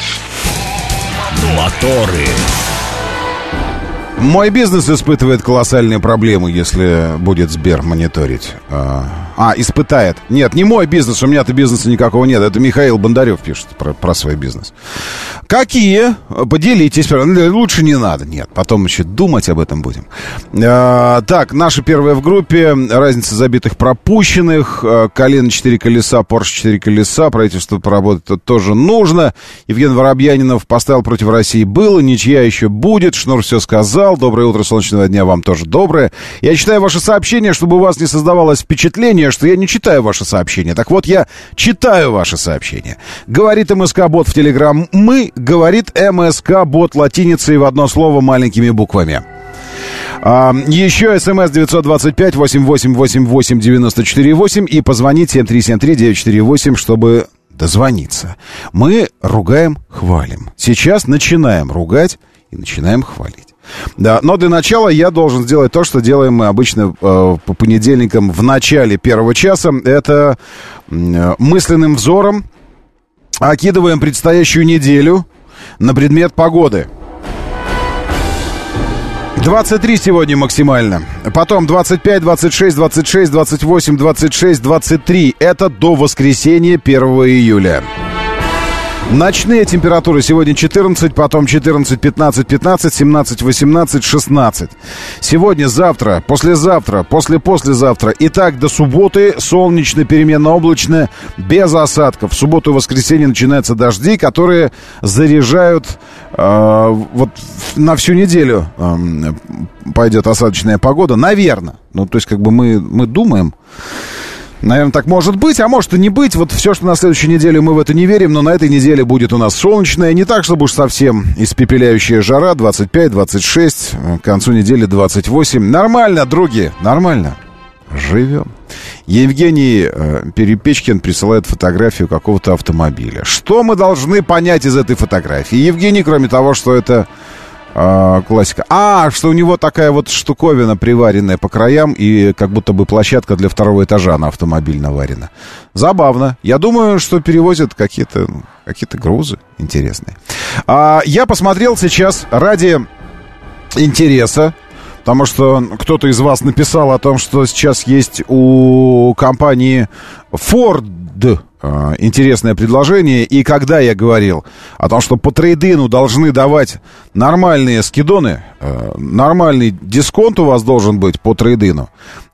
Моторы. Мой бизнес испытывает колоссальные проблемы, если будет Сбер мониторить. А, испытает. Нет, не мой бизнес, у меня-то бизнеса никакого нет. Это Михаил Бондарев пишет про, про свой бизнес. Какие? Поделитесь. Лучше не надо. Нет, потом еще думать об этом будем. А, так, наша первая в группе. Разница забитых пропущенных. Калина четыре колеса, Порше четыре колеса. Правительство поработать тоже нужно. Евгений Воробьянинов поставил против России. Было, ничья еще будет. Шнур все сказал. Доброе утро, солнечного дня вам тоже доброе. Я читаю ваши сообщения, чтобы у вас не создавалось впечатление, что я не читаю ваши сообщения. Так вот, я читаю ваши сообщения. Говорит МСК-бот в Телеграм. Мы, говорит МСК-бот латиницей в одно слово маленькими буквами. А, еще смс девятьсот двадцать пять восемь восемь восемь восемь девяносто четыре восемь и позвонить семь три семь три девять четыре восемь, чтобы дозвониться. Мы ругаем, хвалим. Сейчас начинаем ругать и начинаем хвалить. Да, но для начала я должен сделать то, что делаем мы обычно э, по понедельникам в начале первого часа. Это э, мысленным взором окидываем предстоящую неделю на предмет погоды. двадцать три сегодня максимально. Потом двадцать пять, двадцать шесть, двадцать шесть, двадцать восемь, двадцать шесть, двадцать три. Это до воскресенья первого июля. Ночные температуры сегодня четырнадцать, потом четырнадцать, пятнадцать, пятнадцать, семнадцать, восемнадцать, шестнадцать. Сегодня, завтра, послезавтра, после-послезавтра. И так до субботы солнечно, переменно-облачно, без осадков. В субботу и воскресенье начинаются дожди, которые заряжают э, вот на всю неделю э, пойдет осадочная погода. Наверное. Ну, то есть, как бы мы, мы думаем... Наверное, так может быть, а может и не быть. Вот все, что на следующей неделе, мы в это не верим. Но на этой неделе будет у нас солнечная. Не так, чтобы уж совсем испепеляющая жара. двадцать пять, двадцать шесть. К концу недели двадцать восемь. Нормально, други, нормально. Живем. Евгений э, Перепечкин присылает фотографию какого-то автомобиля. Что мы должны понять из этой фотографии? Евгений, кроме того, что это... А, классика. А, что у него такая вот штуковина приваренная по краям, и как будто бы площадка для второго этажа на автомобиль наварена. Забавно. Я думаю, что перевозят какие-то, какие-то грузы интересные. А, я посмотрел сейчас ради интереса, потому что кто-то из вас написал о том, что сейчас есть у компании Ford интересное предложение. И когда я говорил о том, что по трейд-ину должны давать нормальные скидоны, нормальный дисконт у вас должен быть по трейд-ину,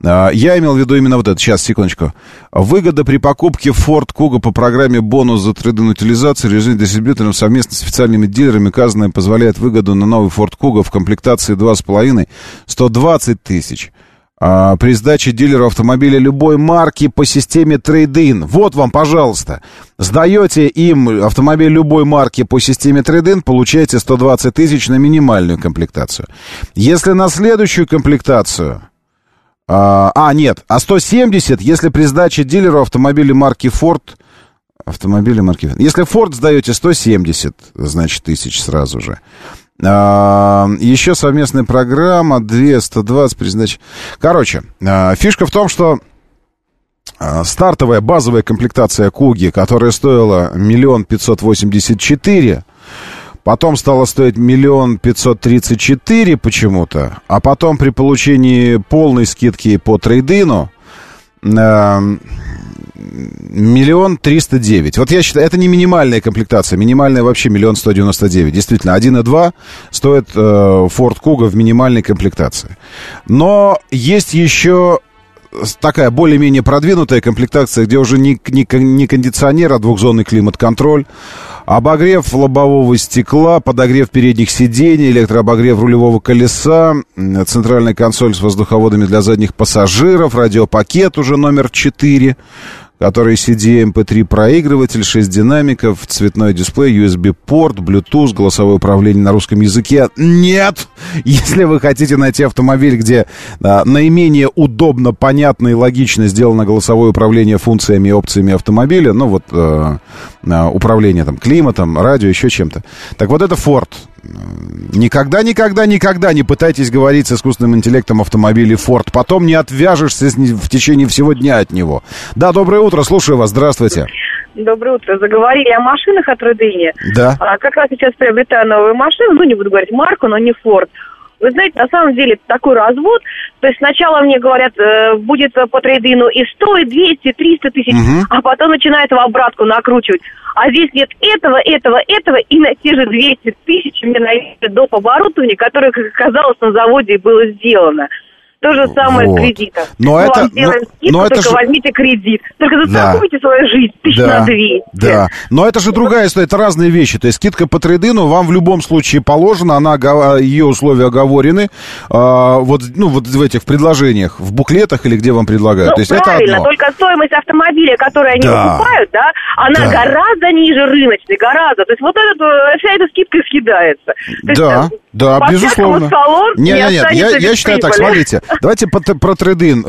я имел в виду именно вот это. Сейчас, секундочку. Выгода при покупке Ford Kuga по программе бонус за трейд-ин утилизацию режим дистрибьютором совместно с официальными дилерами указанное позволяет выгоду на новый Ford Kuga в комплектации два с половиной сто двадцать тысяч. А, при сдаче дилеру автомобиля любой марки по системе трейд-ин. Вот вам, пожалуйста. Сдаете им автомобиль любой марки по системе трейд-ин, получаете сто двадцать тысяч на минимальную комплектацию. Если на следующую комплектацию... А, а, нет, а сто семьдесят, если при сдаче дилеру автомобиля марки Ford... Автомобили марки... Если Ford сдаете сто семьдесят, значит, тысяч сразу же. Еще совместная программа, две сто двадцать передач. Короче, фишка в том, что стартовая базовая комплектация Куги, которая стоила миллион пятьсот восемьдесят четыре, потом стала стоить миллион пятьсот тридцать четыре почему-то, а потом при получении полной скидки по трейд-ину миллион триста девять. Вот я считаю, это не минимальная комплектация. Минимальная вообще миллион сто девяносто девять. Действительно, один и два стоит э, Ford Kuga в минимальной комплектации. Но есть еще такая более-менее продвинутая комплектация, где уже не, не, не кондиционер, а двухзонный климат-контроль, обогрев лобового стекла, подогрев передних сидений, электрообогрев рулевого колеса, центральная консоль с воздуховодами для задних пассажиров, радиопакет уже номер четыре, который си ди, эм пи три проигрыватель, шесть динамиков, цветной дисплей, ю эс би-порт, Bluetooth, голосовое управление на русском языке. Нет! Если вы хотите найти автомобиль, где а, наименее удобно, понятно и логично сделано голосовое управление функциями и опциями автомобиля, ну вот а, а, управление там климатом, радио, еще чем-то. Так вот это Ford. Никогда, никогда, никогда не пытайтесь говорить с искусственным интеллектом автомобиля Ford. Потом не отвяжешься в течение всего дня от него. Да, доброе утро, слушаю вас, здравствуйте. Доброе утро. Заговорили о машинах от трейд-ине. Да. А, как раз сейчас приобретаю новую машину, ну, не буду говорить марку, но не Ford. Вы знаете, на самом деле такой развод. То есть сначала мне говорят, э, будет по трейд-ину и сто, и двести, и триста тысяч, угу. А потом начинают в обратку накручивать. А здесь нет этого, этого, этого, и на те же двести тысяч мне навесят доп. Оборудование, которое, как оказалось, на заводе было сделано. То же самое вот. С кредитом. Но Мы это, вам сделаем но, скидку, но это только же... возьмите кредит. Только застрахуйте да. свою жизнь тысяч да. на двести. Да, но это же другая история, это разные вещи. То есть скидка по трейд-ину вам в любом случае положена, она, ее условия оговорены. А, вот, ну, вот в этих предложениях, в буклетах или где вам предлагают. Ну, То есть правильно, это одно. только стоимость автомобиля, которую они да. покупают, да, она да. гораздо ниже рыночной, гораздо. То есть вот этот, вся эта скидка съедается. Да, да, безусловно. Салон нет, не нет, нет, я, я считаю так, смотрите, давайте по, про трейд-ин.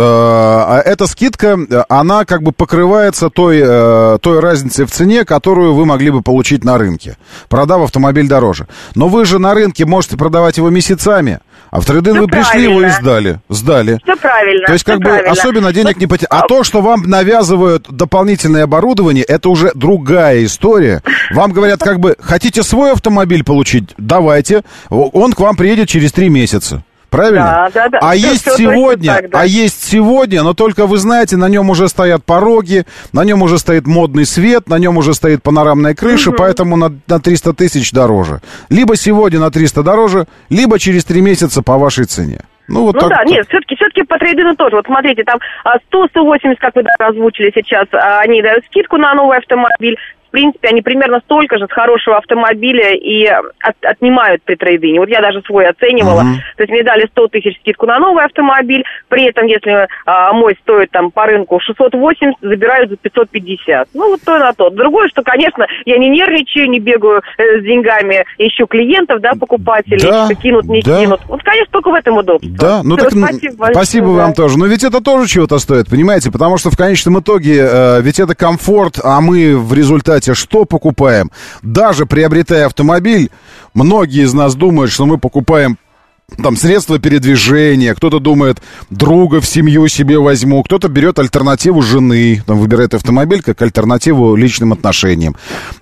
Эта скидка, она как бы покрывается той, той разницей в цене, которую вы могли бы получить на рынке, продав автомобиль дороже. Но вы же на рынке можете продавать его месяцами, а в трейд-ин вы пришли его и сдали. сдали. Все правильно. То есть как бы правильно. Особенно денег не потеряли. А то, что вам навязывают дополнительное оборудование, это уже другая история. Вам говорят, как бы, хотите свой автомобиль получить? Давайте. Он к вам приедет через три месяца. Правильно? Да, да, да. А все, есть все сегодня, так, да. а есть сегодня, но только вы знаете, на нем уже стоят пороги, на нем уже стоит модный свет, на нем уже стоит панорамная крыша, угу. поэтому на, на триста тысяч дороже. Либо сегодня на триста дороже, либо через три месяца по вашей цене. Ну, вот ну так, да, так. нет, все-таки, все-таки по трейд-ину тоже. Вот смотрите, там сто - сто восемьдесят, как вы даже озвучили сейчас, они дают скидку на новый автомобиль. В принципе, они примерно столько же с хорошего автомобиля и от, отнимают при трейд-ине. Вот я даже свой оценивала. Uh-huh. То есть мне дали сто тысяч скидку на новый автомобиль. При этом, если а, мой стоит там по рынку шестьсот восемьдесят, забирают за пятьсот пятьдесят. Ну, вот то на то. Другое, что, конечно, я не нервничаю, не бегаю э, с деньгами, ищу клиентов, да, покупателей, да, что кинут, не да. кинут. Вот, конечно, только в этом удобство. Да, ну так спасибо, спасибо вам да. тоже. Но ведь это тоже чего-то стоит, понимаете? Потому что в конечном итоге э, ведь это комфорт, а мы в результате что покупаем? Даже приобретая автомобиль, многие из нас думают, что мы покупаем там средства передвижения, кто-то думает, друга в семью себе возьму, кто-то берет альтернативу жены, там, выбирает автомобиль как альтернативу личным отношениям,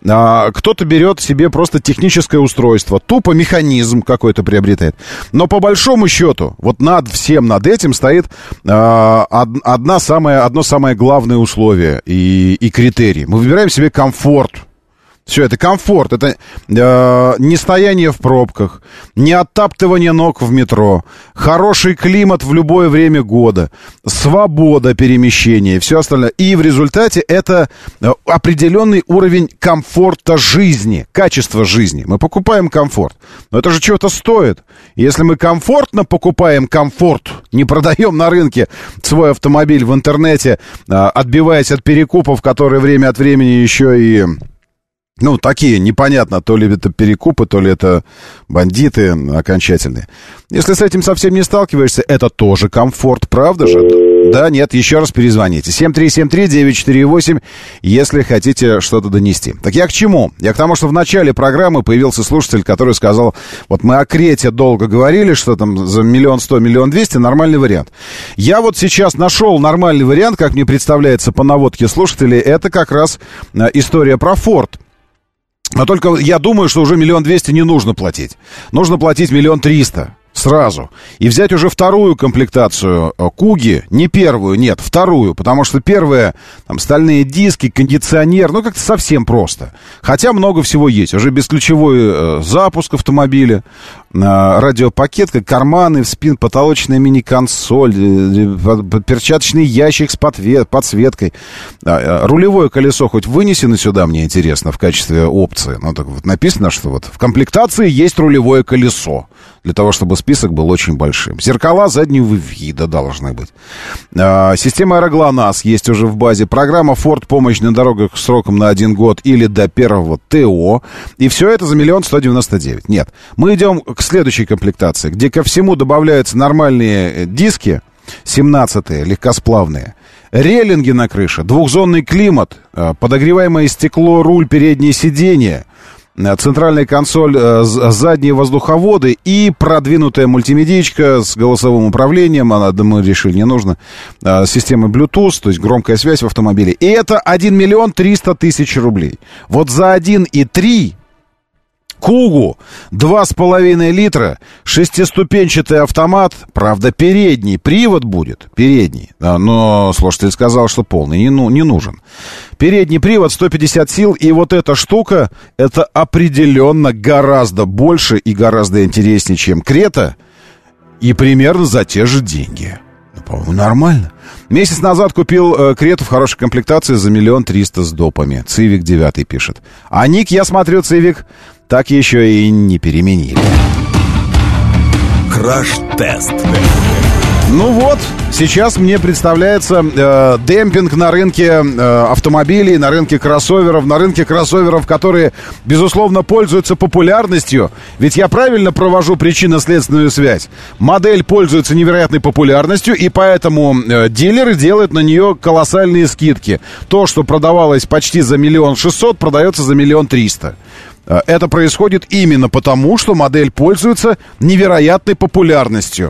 а, кто-то берет себе просто техническое устройство, тупо механизм какой-то приобретает. Но по большому счету, вот над всем над этим стоит а, одна самая, одно самое главное условие и, и критерий. Мы выбираем себе комфорт. Все, это комфорт, это э, не стояние в пробках, не оттаптывание ног в метро, хороший климат в любое время года, свобода перемещения и все остальное. И в результате это определенный уровень комфорта жизни, качества жизни. Мы покупаем комфорт, но это же чего-то стоит. Если мы комфортно покупаем комфорт, не продаем на рынке свой автомобиль в интернете, э, отбиваясь от перекупов, которые время от времени еще и... Ну, такие, непонятно, то ли это перекупы, то ли это бандиты окончательные. Если с этим совсем не сталкиваешься, это тоже комфорт, правда же? Да, нет, еще раз перезвоните. семь три семь три девять четыре восемь, если хотите что-то донести. Так я к чему? Я к тому, что в начале программы появился слушатель, который сказал, вот мы о Крете долго говорили, что там за миллион сто, миллион двести, нормальный вариант. Я вот сейчас нашел нормальный вариант, как мне представляется по наводке слушателей, это как раз история про Форд. Но только я думаю, что уже миллион двести не нужно платить. Нужно платить миллион триста. Сразу. И взять уже вторую комплектацию Куги, не первую, нет, вторую, потому что первая, там, стальные диски, кондиционер, ну, как-то совсем просто. Хотя много всего есть. Уже бесключевой э, запуск автомобиля, э, радиопакет, как карманы, спин, потолочная мини-консоль, э, перчаточный ящик с подвет, подсветкой. Э, рулевое колесо хоть вынесено сюда, мне интересно, в качестве опции. Ну, так вот написано, что вот в комплектации есть рулевое колесо. Для того, чтобы список был очень большим. Зеркала заднего вида должны быть. А, система аэроглонасс есть уже в базе. Программа Ford «Помощь на дорогах» сроком на один год или до первого ТО. И все это за миллион сто девяносто девять. Нет. Мы идем к следующей комплектации, где ко всему добавляются нормальные диски, семнадцатые, легкосплавные. Рейлинги на крыше, двухзонный климат, подогреваемое стекло, руль, переднее сиденье, центральная консоль, задние воздуховоды и продвинутая мультимедиечка с голосовым управлением. Она, мы решили, не нужно. Система Bluetooth, то есть громкая связь в автомобиле. И это один миллион триста тысяч рублей. Вот за один и три Кугу, два с половиной литра, шестиступенчатый автомат, правда, передний привод будет, передний, но слушатель сказал, что полный, не, ну, не нужен. Передний привод, сто пятьдесят сил, и вот эта штука, это определенно гораздо больше и гораздо интереснее, чем Крета, и примерно за те же деньги. Ну, по-моему, нормально. Месяц назад купил э, Крету в хорошей комплектации за миллион триста с допами. Цивик девятый пишет. А ник, я смотрю, Цивик, так еще и не переменили. Краш-тест. Ну вот, сейчас мне представляется э, демпинг на рынке э, автомобилей, на рынке кроссоверов, на рынке кроссоверов, которые, безусловно, пользуются популярностью. Ведь я правильно провожу причинно-следственную связь. Модель пользуется невероятной популярностью, и поэтому э, дилеры делают на нее колоссальные скидки. То, что продавалось почти за миллион шестьсот, продается за миллион триста. Э, это происходит именно потому, что модель пользуется невероятной популярностью.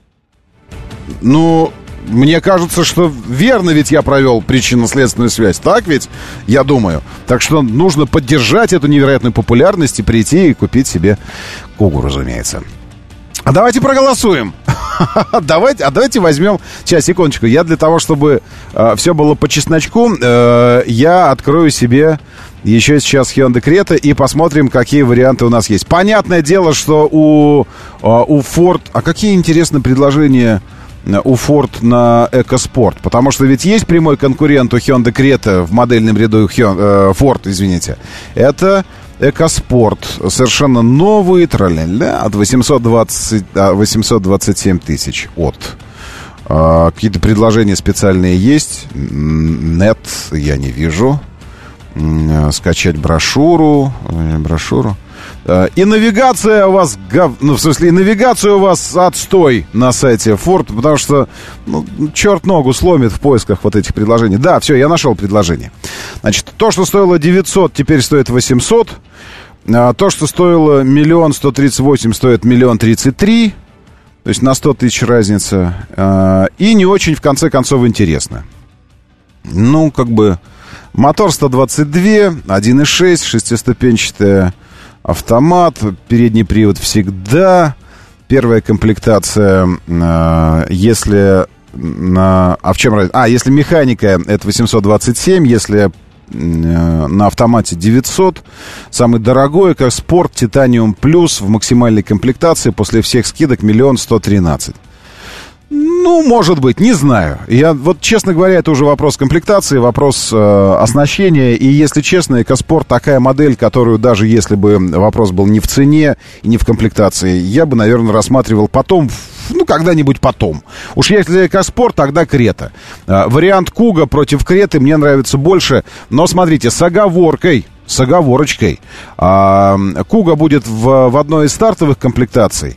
Ну, мне кажется, что верно ведь я провел причинно-следственную связь. Так ведь? Я думаю. Так что нужно поддержать эту невероятную популярность и прийти и купить себе Кугу, разумеется. А давайте проголосуем. давайте, а давайте возьмем... Сейчас, секундочку. Я для того, чтобы э, все было по чесночку, э, я открою себе еще сейчас Hyundai Creta и посмотрим, какие варианты у нас есть. Понятное дело, что у, э, у Ford... А какие интересные предложения... у Ford на EcoSport, потому что ведь есть прямой конкурент у Hyundai Creta в модельном ряду Hyundai, э, Ford, извините. Это EcoSport, совершенно новый, тра-ля-ля, от восемьсот двадцать, восемьсот двадцать семь тысяч от. Э, какие-то предложения специальные есть? Нет, я не вижу. Э, скачать брошюру, э, брошюру. И навигация у вас, ну, в смысле, и навигация у вас отстой на сайте Ford, потому что, ну, черт ногу сломит в поисках вот этих предложений. Да, все, я нашел предложение. Значит, то, что стоило девятьсот, теперь стоит восемьсот. А то, что стоило миллион сто тридцать восемь, стоит миллион тридцать три. То есть на сто тысяч разница. И не очень, в конце концов, интересно. Ну, как бы, мотор сто двадцать два, один и шесть, шестиступенчатая автомат, передний привод всегда. Первая комплектация, э, если на... А в чем разница? А, если механика, это восемьсот двадцать семь, если э, на автомате девятьсот. Самый дорогой, как Sport Titanium Plus в максимальной комплектации после всех скидок миллион сто тринадцать. Ну, может быть, не знаю. Я, вот, честно говоря, это уже вопрос комплектации, вопрос э, оснащения. И, если честно, EcoSport такая модель, которую даже если бы вопрос был не в цене и не в комплектации, я бы, наверное, рассматривал потом, ну, когда-нибудь потом. Уж если EcoSport, тогда Крета. Э, вариант Куга против Креты мне нравится больше. Но, смотрите, с оговоркой, с оговорочкой. Э, Куга будет в, в одной из стартовых комплектаций.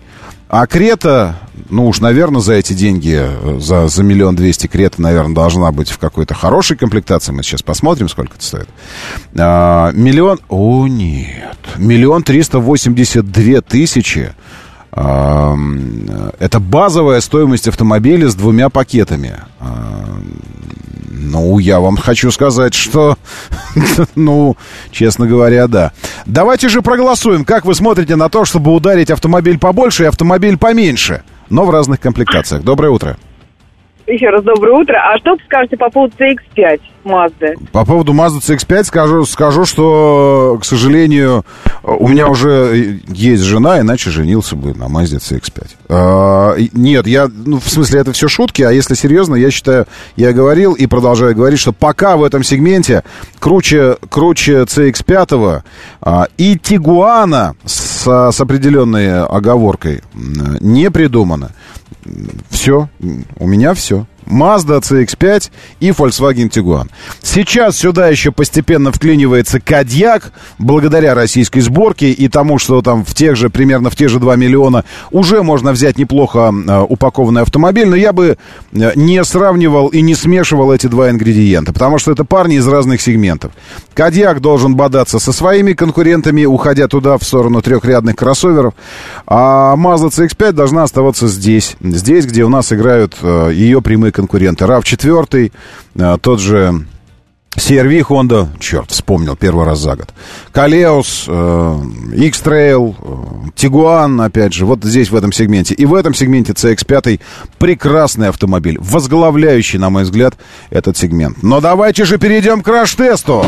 А Крета, ну уж, наверное, за эти деньги, за, за миллион двести Крета, наверное, должна быть в какой-то хорошей комплектации. Мы сейчас посмотрим, сколько это стоит. А, миллион... О, нет. Миллион триста восемьдесят две тысячи. А, это базовая стоимость автомобиля с двумя пакетами. А, ну, я вам хочу сказать, что... ну, честно говоря, да. Давайте же проголосуем. Как вы смотрите на то, чтобы ударить автомобиль побольше и автомобиль поменьше, но в разных комплектациях? Доброе утро. Еще раз доброе утро. А что вы скажете по поводу си икс пять Mazda? По поводу Mazda си икс пять скажу, скажу, что, к сожалению, у меня уже есть жена, иначе женился бы на Mazda си икс пять. А, нет, я, ну, в смысле, это все шутки, а если серьезно, я считаю, я говорил и продолжаю говорить, что пока в этом сегменте круче, круче си икс пять а, и Тигуана с, с определенной оговоркой не придумано. Все, у меня все. Mazda си икс пять и Volkswagen Tiguan. Сейчас сюда еще постепенно вклинивается Kodiaq, благодаря российской сборке и тому, что там в тех же, примерно в те же два миллиона уже можно взять неплохо э, упакованный автомобиль, но я бы э, не сравнивал и не смешивал эти два ингредиента, потому что это парни из разных сегментов. Kodiaq должен бодаться со своими конкурентами, уходя туда в сторону трехрядных кроссоверов, а Mazda си икс пять должна оставаться здесь, здесь, где у нас играют э, ее прямые конкуренты. рав четыре, тот же си ар ви Honda, черт, вспомнил первый раз за год. Koleos, X-Trail, Tiguan, опять же, вот здесь в этом сегменте. И в этом сегменте си икс пять прекрасный автомобиль, возглавляющий, на мой взгляд, этот сегмент. Но давайте же перейдем к краш-тесту.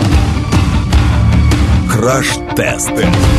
Краш-тест.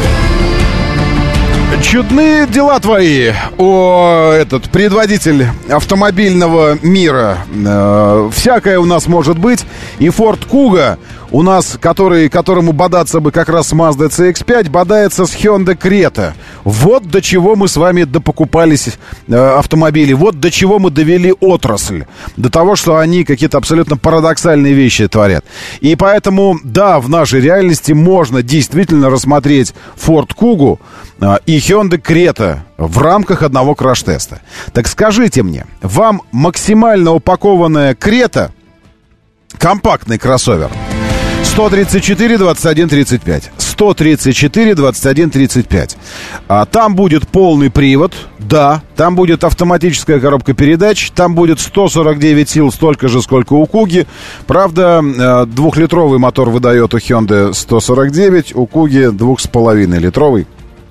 Чудные дела твои, о, этот предводитель автомобильного мира. Э, всякое у нас может быть. И Ford Kuga у нас, который, которому бодаться бы как раз с Mazda си икс пять, бодается с Hyundai Creta. Вот до чего мы с вами допокупались э, автомобили. Вот до чего мы довели отрасль. До того, что они какие-то абсолютно парадоксальные вещи творят. И поэтому, да, в нашей реальности можно действительно рассмотреть Ford Kuga э, и Hyundai Creta в рамках одного краш-теста. Так скажите мне, вам максимально упакованная Creta, компактный кроссовер, сто тридцать четыре двадцать один тридцать пять. сто тридцать четыре двадцать один тридцать пять. А, там будет полный привод, да. Там будет автоматическая коробка передач. Там будет сто сорок девять сил, столько же, сколько у Куги. Правда, двухлитровый мотор выдает у Hyundai сто сорок девять, у Куги два с половиной литровый.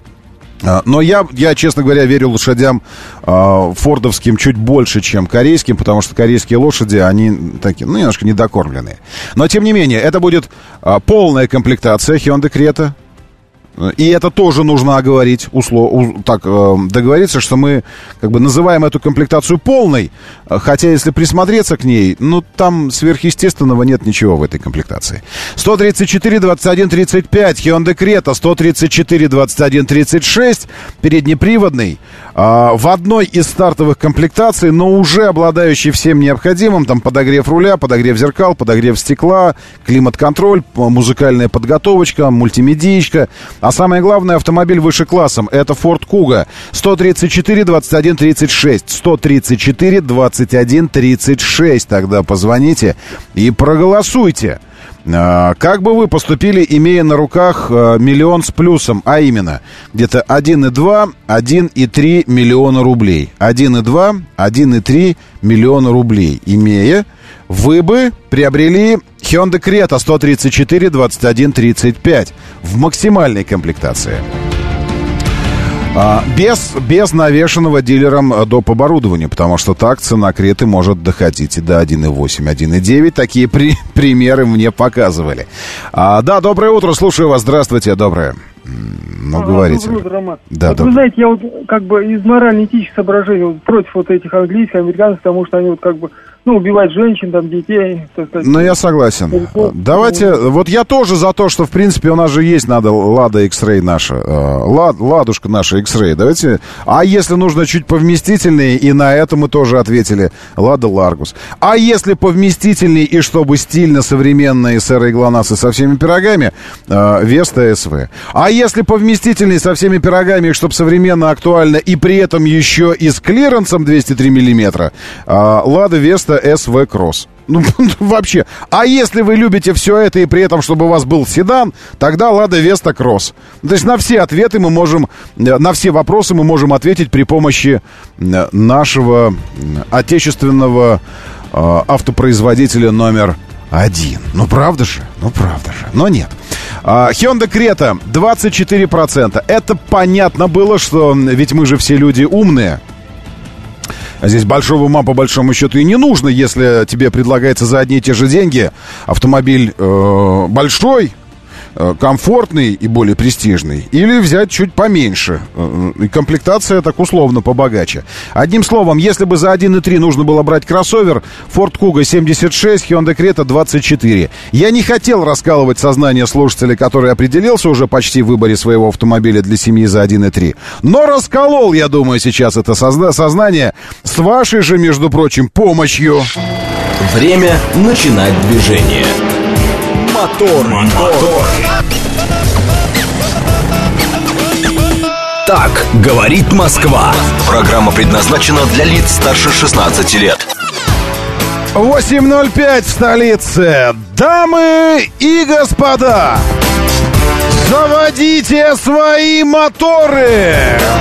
Но я, я, честно говоря, верю лошадям э, фордовским чуть больше, чем корейским, потому что корейские лошади, они такие, ну, немножко недокормленные. Но, тем не менее, это будет э, полная комплектация Hyundai Creta. И это тоже нужно оговорить, услов, так, э, договориться, что мы как бы называем эту комплектацию полной, хотя если присмотреться к ней, ну там сверхъестественного нет ничего в этой комплектации. сто тридцать четыре двадцать один тридцать пять, Hyundai Creta, сто тридцать четыре двадцать один тридцать шесть, переднеприводный, э, в одной из стартовых комплектаций, но уже обладающий всем необходимым, там подогрев руля, подогрев зеркал, подогрев стекла, климат-контроль, музыкальная подготовочка, мультимедиечка. А самое главное, автомобиль выше классом. Это Ford Kuga. сто тридцать четыре двадцать один тридцать шесть. сто тридцать четыре двадцать один тридцать шесть. Тогда позвоните и проголосуйте. Как бы вы поступили, имея на руках миллион с плюсом, а именно где-то один и два, один и три миллиона рублей. один и два, один и три миллиона рублей. Имея, вы бы приобрели Hyundai Creta сто тридцать четыре двадцать один тридцать пять в максимальной комплектации. А, без, без навешенного дилером доп. Оборудования, потому что так цена Креты может доходить и до один и восемь, один и девять. Такие при, примеры мне показывали. А, да, доброе утро, слушаю вас. Здравствуйте, доброе. Ну, а, говорите. Доброе утро, Роман. Да, вот доб... вы знаете, я вот как бы из морально-этических соображений вот, против вот этих английских, американцев, потому что они вот как бы ну, убивать женщин, там, детей. Так сказать. Ну, я согласен. Давайте, вот я тоже за то, что, в принципе, у нас же есть, надо, Лада X-Ray наша, Лад, Ладушка наша X-Ray, давайте, а если нужно чуть повместительнее, и на это мы тоже ответили, Лада Ларгус. А если повместительнее, и чтобы стильно, современные сэры и глонассы со всеми пирогами, Веста эс вэ. А если повместительнее со всеми пирогами, и чтобы современно, актуально, и при этом еще и с клиренсом двести три миллиметра, Лада Веста эс вэ Кросс. Ну, вообще. А если вы любите все это и при этом, чтобы у вас был седан, тогда Лада Веста Кросс. То есть на все ответы мы можем, на все вопросы мы можем ответить при помощи нашего отечественного э, автопроизводителя номер один. Ну, правда же? Ну, правда же. Но нет. Hyundai Creta двадцать четыре процента. Это понятно было, что ведь мы же все люди умные. Здесь большого ума, по большому счету, и не нужно, если тебе предлагается за одни и те же деньги автомобиль э, большой, э, комфортный и более престижный, или взять чуть поменьше. Э, и комплектация так условно побогаче. Одним словом, если бы за один и три нужно было брать кроссовер, Ford Kuga семьдесят шесть, Hyundai Creta двадцать четыре. Я не хотел раскалывать сознание слушателя, который определился уже почти в выборе своего автомобиля для семьи за один и три. Но расколол, я думаю, сейчас это созна- сознание с вашей же, между прочим, помощью. Время начинать движение. Мотор, мотор. Так говорит Москва. Программа предназначена для лиц старше шестнадцати лет. восемь ноль пять в столице. Дамы и господа, заводите свои моторы.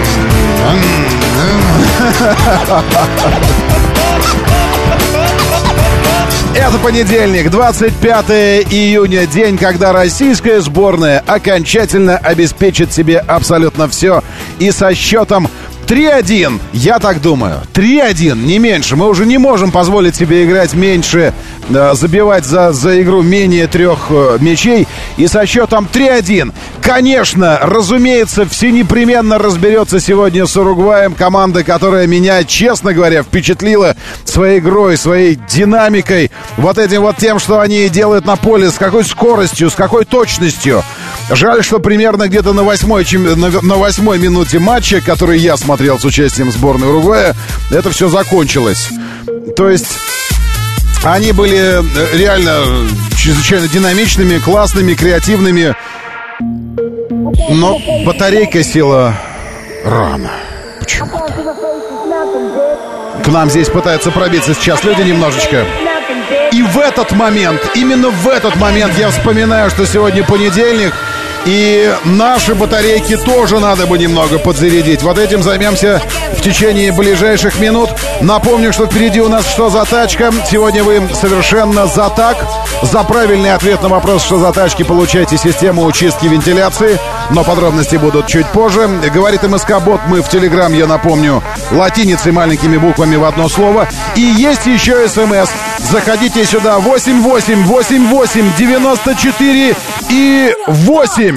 Это понедельник, двадцать пятое июня, день, когда российская сборная окончательно обеспечит себе абсолютно все. И со счетом три один, я так думаю, три один, не меньше. Мы уже не можем позволить себе играть меньше, э, забивать за, за игру менее трех э, мячей. И со счетом три один, конечно, разумеется, все непременно разберется сегодня с Уругваем. Команда, которая меня, честно говоря, впечатлила своей игрой, своей динамикой. Вот этим вот тем, что они делают на поле, с какой скоростью, с какой точностью. Жаль, что примерно где-то на восьмой, на, на восьмой минуте матча, который я смотрел с участием сборной Уругвая, это все закончилось. То есть они были реально чрезвычайно динамичными, классными, креативными. Но батарейка села рано. Почему-то. К нам здесь пытаются пробиться сейчас люди немножечко. И в этот момент, именно в этот момент я вспоминаю, что сегодня понедельник, и наши батарейки тоже надо бы немного подзарядить. Вот этим займемся в течение ближайших минут. Напомню, что впереди у нас «Что за тачка?». Сегодня вы совершенно за так. За правильный ответ на вопрос «Что за тачки?», получаете систему очистки вентиляции. Но подробности будут чуть позже. Говорит МСК-бот, мы в Телеграм, я напомню, латиницей, маленькими буквами в одно слово. И есть еще СМС. Заходите сюда. восемь восемь восемь восемь девяносто четыре и восемь.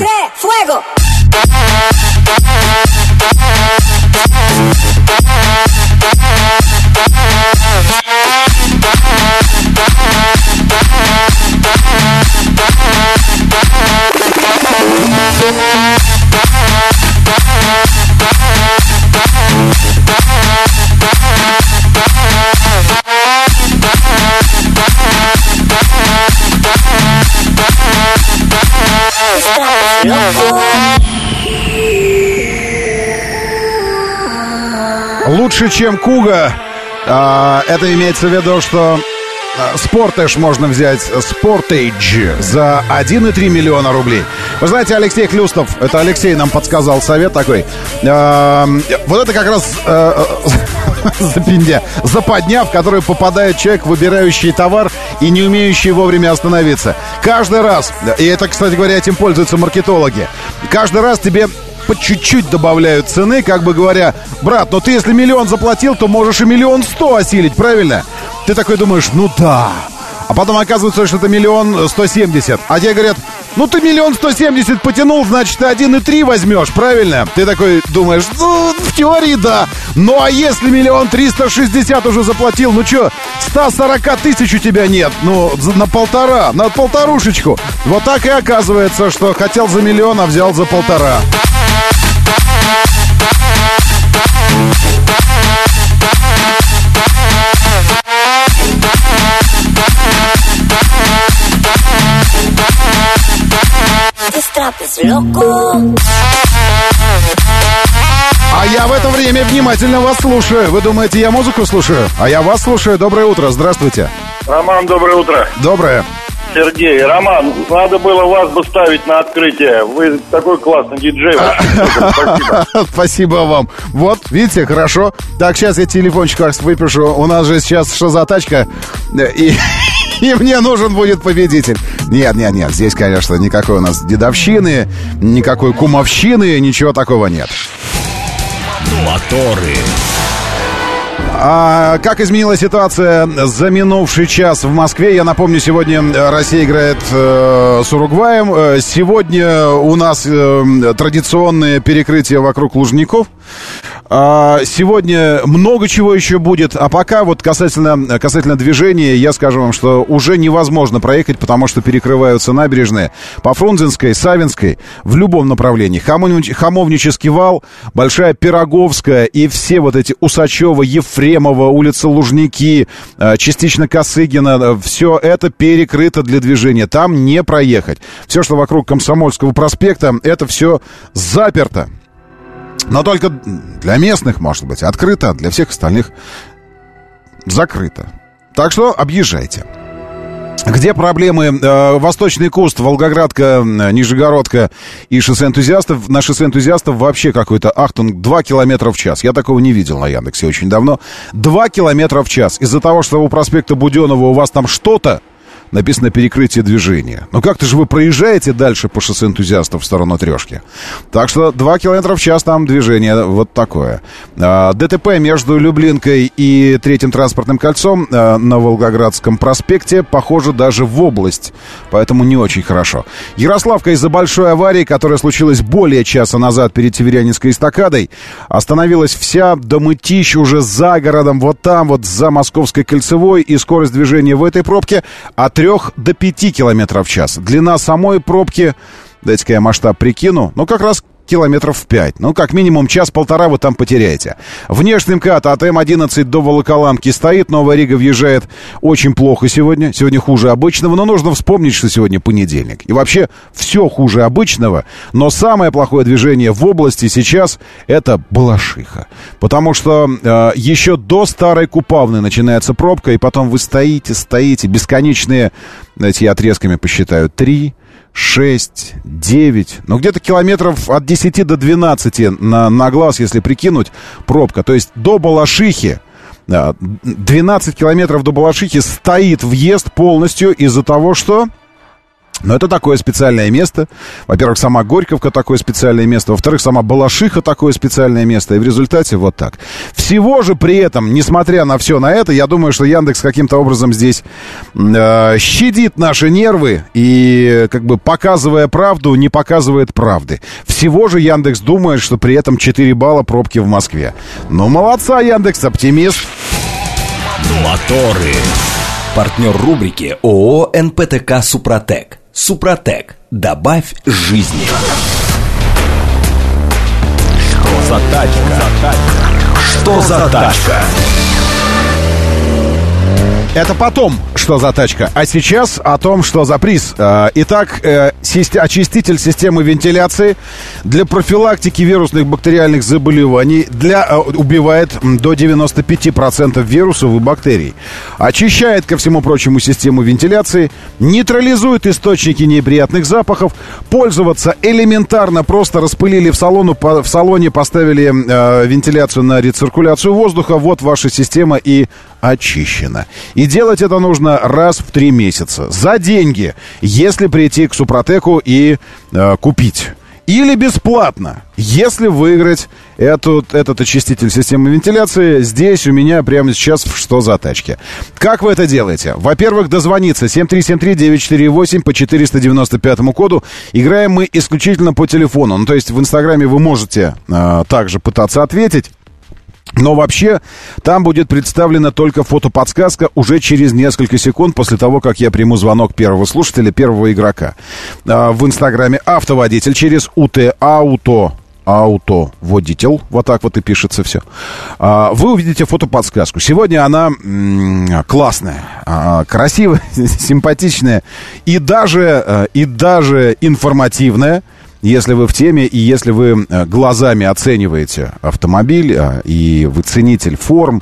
Лучше, чем Куга. А, это имеется в виду, что Sportage можно взять, Sportage, за один и три миллиона рублей. Вы знаете, Алексей Хлюстов, это Алексей нам подсказал совет такой. А, вот это как раз а, запиндя, западня, в которую попадает человек, выбирающий товар и не умеющий вовремя остановиться. Каждый раз, и это, кстати говоря, этим пользуются маркетологи, каждый раз тебе по чуть-чуть добавляют цены, как бы говоря: брат, но ты если миллион заплатил, то можешь и миллион сто осилить, правильно? Ты такой думаешь, ну да. А потом оказывается, что это миллион сто семьдесят. А тебе говорят: Ну, ты миллион сто семьдесят потянул, значит, ты один и три возьмешь, правильно? Ты такой думаешь, ну, в теории да. Ну, а если миллион триста шестьдесят уже заплатил, ну что, сто сорок тысяч у тебя нет? Ну, на полтора, на полторушечку. Вот так и оказывается, что хотел за миллион, а взял за полтора. А я в это время внимательно вас слушаю. Вы думаете, я музыку слушаю? А я вас слушаю. Доброе утро, здравствуйте. Роман, доброе утро. Доброе. Сергей, Роман, надо было вас бы ставить на открытие. Вы такой классный диджей. Спасибо. Спасибо вам. Вот, видите, хорошо. Так, сейчас я телефончик как выпишу. У нас же сейчас что за тачка? И... И мне нужен будет победитель. Нет, нет, нет, здесь, конечно, никакой у нас дедовщины, никакой кумовщины, ничего такого нет. Моторы. А как изменилась ситуация за минувший час в Москве? Я напомню, сегодня Россия играет э, с Уругваем. Сегодня у нас э, традиционное перекрытие вокруг Лужников. А сегодня много чего еще будет. А пока вот касательно, касательно движения, я скажу вам, что уже невозможно проехать, потому что перекрываются набережные по Фрунзенской, Савинской, в любом направлении. Хамовнич, Хамовнический вал, Большая Пироговская и все вот эти Усачева, Ефремова, улица Лужники, частично Косыгина, все это перекрыто для движения. Там не проехать. Все, что вокруг Комсомольского проспекта, это все заперто. Но только для местных, может быть, открыто, а для всех остальных закрыто. Так что объезжайте. Где проблемы? Э, Восточный Куст, Волгоградка, Нижегородка и шоссе энтузиастов. На шоссе энтузиастов вообще какой-то ахтунг два километра в час. Я такого не видел на Яндексе очень давно. два километра в час. Из-за того, что у проспекта Буденова у вас там что-то, написано перекрытие движения. Но как-то же вы проезжаете дальше по шоссе энтузиастов в сторону Трешки. Так что два километра в час там движение вот такое. А, ДТП между Люблинкой и Третьим транспортным кольцом а, на Волгоградском проспекте, похоже, даже в область. Поэтому не очень хорошо. Ярославка из-за большой аварии, которая случилась более часа назад перед Северянинской эстакадой, остановилась вся до Мытищ уже за городом, вот там, вот за Московской кольцевой, и скорость движения в этой пробке от трех до пяти километров в час. Длина самой пробки, дайте-ка я масштаб прикину, ну, как раз километров пять. Ну, как минимум час-полтора вы там потеряете. Внешний МКАД от М одиннадцать до Волоколамки стоит. Новая Рига въезжает очень плохо сегодня. Сегодня хуже обычного. Но нужно вспомнить, что сегодня понедельник. И вообще все хуже обычного. Но самое плохое движение в области сейчас — это Балашиха. Потому что э, еще до Старой Купавны начинается пробка. И потом вы стоите, стоите. Бесконечные, эти отрезками посчитаю, три... шесть, девять, ну где-то километров от десяти до двенадцати на, на глаз, если прикинуть, пробка. То есть до Балашихи, двенадцать километров до Балашихи стоит въезд полностью из-за того, что... Но это такое специальное место. Во-первых, сама Горьковка такое специальное место. Во-вторых, сама Балашиха такое специальное место. И в результате вот так. Всего же при этом, несмотря на все на это, я думаю, что Яндекс каким-то образом здесь э, щадит наши нервы. И как бы показывая правду, не показывает правды. Всего же Яндекс думает, что при этом четыре балла пробки в Москве. Ну, молодца, Яндекс, оптимист. Моторы. Партнер рубрики ООО эн пэ тэ ка «Супротек». «Супротек». Добавь жизни. Что за тачка? Что за тачка? Это потом, что за тачка. А сейчас о том, что за приз. Итак, очиститель системы вентиляции для профилактики вирусных бактериальных заболеваний для, убивает до девяноста пяти процентов вирусов и бактерий. Очищает, ко всему прочему, систему вентиляции, нейтрализует источники неприятных запахов. Пользоваться элементарно. Просто распылили в, салону, в салоне, поставили э, вентиляцию на рециркуляцию воздуха. Вот ваша система и очищена. И делать это нужно раз в три месяца. За деньги, если прийти к Супротеку и э, купить. или бесплатно. Если выиграть этот, этот очиститель системы вентиляции, здесь у меня прямо сейчас в «Что за тачки?». Как вы это делаете? Во-первых, дозвониться семь три семь три девять четыре восемь по четыреста девяносто пятому коду. Играем мы исключительно по телефону. Ну, то есть в Инстаграме вы можете э, также пытаться ответить. Но вообще, там будет представлена только фотоподсказка уже через несколько секунд после того, как я приму звонок первого слушателя, первого игрока. В Инстаграме автоводитель через УТ Ауто. Ауто-водитель, вот так вот и пишется все. Вы увидите фотоподсказку. Сегодня она м- классная, красивая, симпатичная и даже, и даже информативная. Если вы в теме и если вы глазами оцениваете автомобиль, и вы ценитель форм,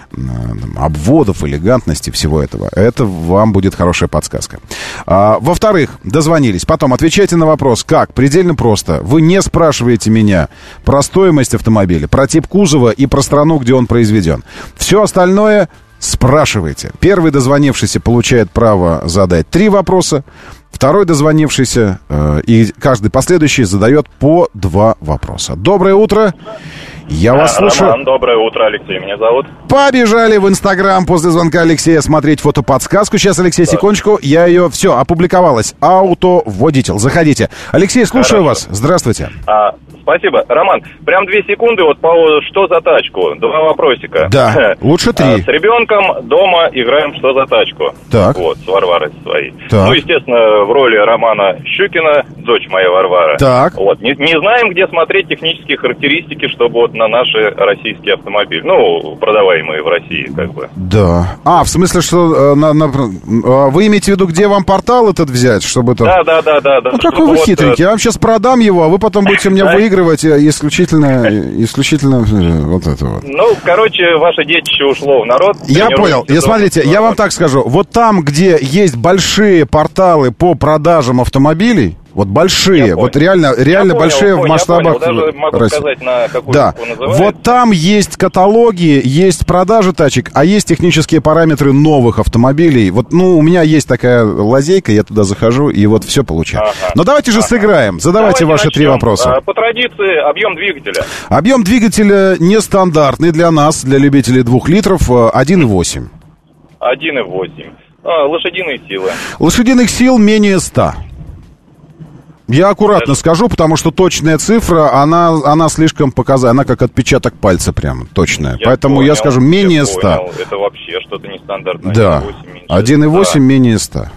обводов, элегантности, всего этого, это вам будет хорошая подсказка. А, во-вторых, дозвонились. Потом отвечайте на вопрос, как? Предельно просто. Вы не спрашиваете меня про стоимость автомобиля, про тип кузова и про страну, где он произведен. Все остальное спрашивайте. Первый дозвонившийся получает право задать три вопроса. Второй дозвонившийся э, и каждый последующий задает по два вопроса. Доброе утро. Я вас Роман, слушаю. Доброе утро, Алексей меня зовут. Побежали в Инстаграм после звонка Алексея смотреть фотоподсказку. Сейчас, Алексей, да. секундочку. Я ее... Все, опубликовалась. Ауто-водитель. Заходите. Алексей, слушаю Хорошо. вас. Здравствуйте. А, спасибо. Роман, прям две секунды вот по «Что за тачку?» Два вопросика. Да, лучше три. А, с ребенком дома играем «Что за тачку?» Так. Вот, с Варварой своей. Так. Ну, естественно, в роли Романа Щукина, дочь моя Варвара. Так. Вот, не, не знаем, где смотреть технические характеристики, чтобы вот на наши российские автомобили, ну, продаваемые в России, как бы. Да. А, в смысле, что... На, на, вы имеете в виду, где вам портал этот взять, чтобы это... Да, да, да, да. да ну, какой вы вот, хитренький. Я вам сейчас продам его, а вы потом будете меня выигрывать исключительно, исключительно вот это вот. Ну, короче, ваше детище ушло в народ. Я понял. Я, смотрите, я вам так скажу. Вот там, где есть большие порталы по продажам автомобилей, вот большие, вот реально, реально понял, большие понял, в масштабах Даже могу России. сказать, на какую да. называется. Вот там есть каталоги, есть продажи тачек, а есть технические параметры новых автомобилей. Вот, ну, у меня есть такая лазейка, я туда захожу и вот все получаю. Ага. Но давайте же ага. сыграем. Задавайте давайте ваши начнем. три вопроса. По традиции, объем двигателя. Объем двигателя нестандартный для нас, для любителей двух литров, один и восемь. один и восемь. А, лошадиные силы. Лошадиных сил менее ста. Я аккуратно Даже... скажу, потому что точная цифра, она, она слишком показательна, она как отпечаток пальца прямо, точная. Я Поэтому понял, я скажу менее я ста. Понял. Это вообще что-то нестандартное. Да, один и восемь менее ста.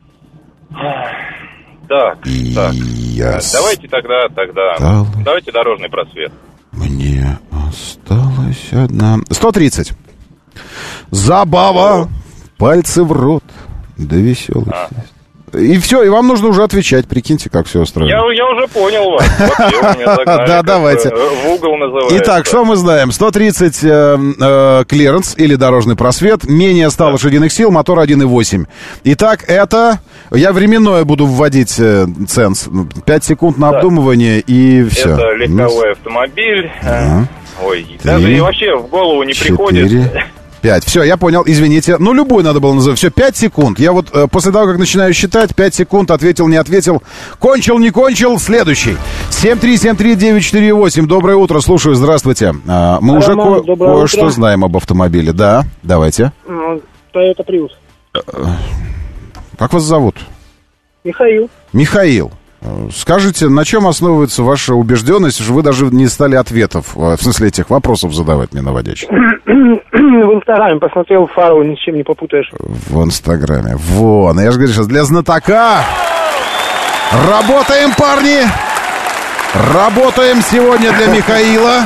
Так, и так. Я давайте тогда, тогда, стал... давайте дорожный просвет. Мне осталось одна... сто тридцать. Забава, пальцы в рот, да веселость. А. И все, и вам нужно уже отвечать, прикиньте, как все устроено. Я, я уже понял вас. Да, давайте. В угол называется. Итак, что мы знаем? сто тридцать клиренс или дорожный просвет, менее ста лошадиных сил, мотор один и восемь. Итак, это... Я временное буду вводить ценз. пять секунд на обдумывание и все. Это легковой автомобиль. Ой, даже и вообще в голову не приходит... Пять. Все, я понял, извините. Ну, любой надо было называть. Все, пять секунд. Я вот э, после того, как начинаю считать, пять секунд, ответил, не ответил. Кончил, не кончил. Следующий. семь три семь три девять четыре восемь. Доброе утро, слушаю, здравствуйте. А, мы Роман, уже ко- кое-что знаем об автомобиле. Да, давайте. Toyota Prius. Как вас зовут? Михаил. Михаил. Скажите, на чем основывается ваша убежденность, что вы даже не стали ответов, в смысле этих вопросов задавать мне наводящих? В Инстаграме посмотрел фару, ни с чем не попутаешь. В Инстаграме. Вон, я же говорю сейчас, для знатока. Работаем, парни! Работаем сегодня для Михаила.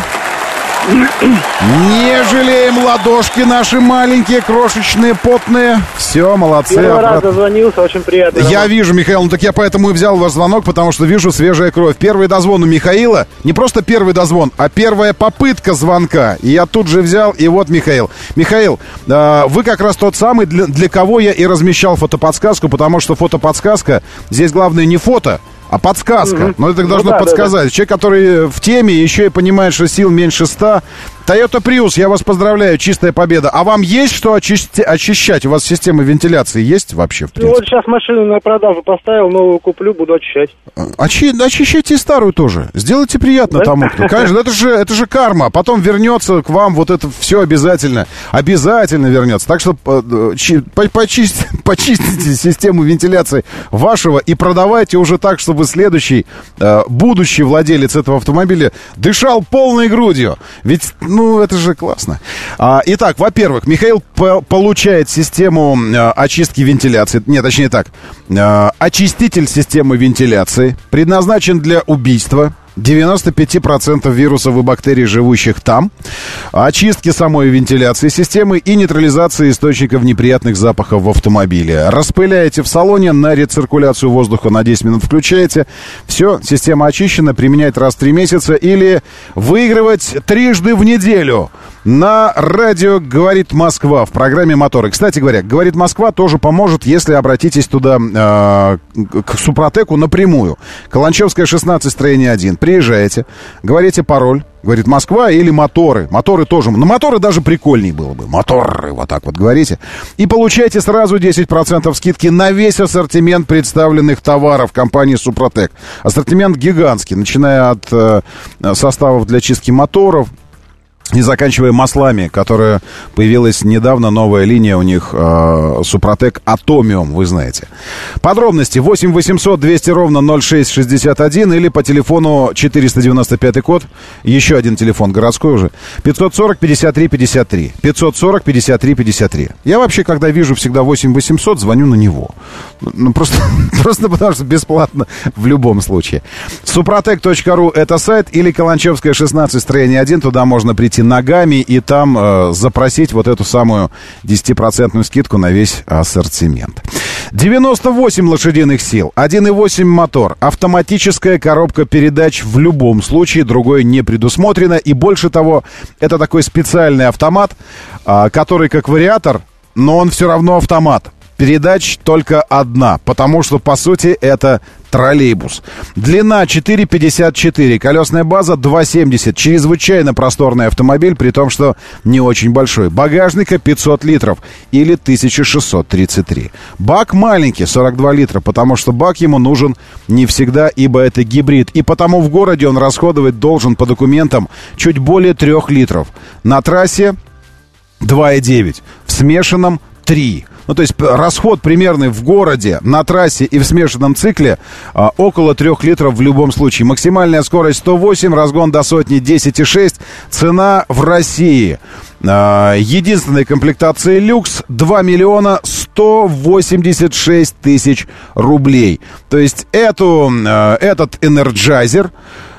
Не жалеем ладошки наши маленькие, крошечные, потные. Все, молодцы. Первый обратно. раз дозвонился, очень приятно. Я вижу, Михаил, ну так я поэтому и взял ваш звонок, потому что вижу свежая кровь. Первый дозвон у Михаила, не просто первый дозвон, а первая попытка звонка. И я тут же взял, и вот Михаил. Михаил, э, вы как раз тот самый, для, для кого я и размещал фотоподсказку, потому что фотоподсказка, здесь главное не фото, а подсказка. Mm-hmm. Но это должно ну, да, подсказать. Да, да. Человек, который в теме, еще и понимает, что сил меньше ста, Toyota Prius, я вас поздравляю, чистая победа. А вам есть что очисти- очищать? У вас система вентиляции есть вообще, в принципе? Ну, вот сейчас машину на продажу поставил, новую куплю, буду очищать. Очи- очищайте и старую тоже. Сделайте приятно Да? тому, кто. Конечно, это же, это же карма. Потом вернется к вам вот это все обязательно. Обязательно вернется. Так что э, чи- по- почисти- почистите систему вентиляции вашего и продавайте уже так, чтобы следующий, э, будущий владелец этого автомобиля дышал полной грудью. Ведь, ну, это же классно. А, итак, во-первых, Михаил по- получает систему э, очистки вентиляции. Нет, точнее так. Э, очиститель системы вентиляции предназначен для убийства девяносто пять процентов вирусов и бактерий, живущих там, очистки самой вентиляции системы и нейтрализации источников неприятных запахов в автомобиле. Распыляете в салоне, на рециркуляцию воздуха на десять минут включаете. Все, система очищена, применять раз в три месяца или выигрывать трижды в неделю. На радио «Говорит Москва» в программе «Моторы». Кстати говоря, «Говорит Москва» тоже поможет, если обратитесь туда э, к Супротеку напрямую. Каланчевская, шестнадцать, строение один. Приезжаете, говорите пароль, говорит «Москва» или «Моторы». Моторы тоже. На моторы даже прикольней было бы. Моторы, вот так вот говорите. И получаете сразу десять процентов скидки на весь ассортимент представленных товаров компании «Супротек». Ассортимент гигантский, начиная от э, составов для чистки моторов, и заканчивая маслами, которая появилась недавно, новая линия у них, э, Супротек Атомиум, вы знаете. Подробности восемь восемьсот двести ровно ноль шесть шестьдесят один или по телефону четыреста девяносто пятый код, еще один телефон городской уже, пятьсот сорок пятьдесят три пятьдесят три, пятьсот сорок пятьдесят три пятьдесят три. Я вообще, когда вижу всегда восемь восемьсот, звоню на него. Ну, просто, просто потому что бесплатно в любом случае. супротек точка ру это сайт, или Каланчевская, шестнадцать, строение один, туда можно прийти ногами и там э, запросить вот эту самую десятипроцентную скидку на весь ассортимент. девяносто восемь лошадиных сил, один и восемь мотор, автоматическая коробка передач в любом случае, другое не предусмотрено. И больше того, это такой специальный автомат, э, который как вариатор, но он все равно автомат. Передач только одна, потому что, по сути, это троллейбус. Длина четыре пятьдесят четыре, колесная база два семьдесят. Чрезвычайно просторный автомобиль, при том, что не очень большой. Багажника пятьсот литров или тысяча шестьсот тридцать три. Бак маленький, сорок два литра, потому что бак ему нужен не всегда, ибо это гибрид. И потому в городе он расходовать должен по документам чуть более трех литров. На трассе два и девять, в смешанном три. Ну, то есть расход примерный в городе, на трассе и в смешанном цикле а, около трех литров в любом случае. Максимальная скорость сто восемь, разгон до сотни десять и шесть. Цена в России. А, единственной комплектации люкс два миллиона сто восемьдесят шесть тысяч рублей. То есть эту, а, этот энерджайзер...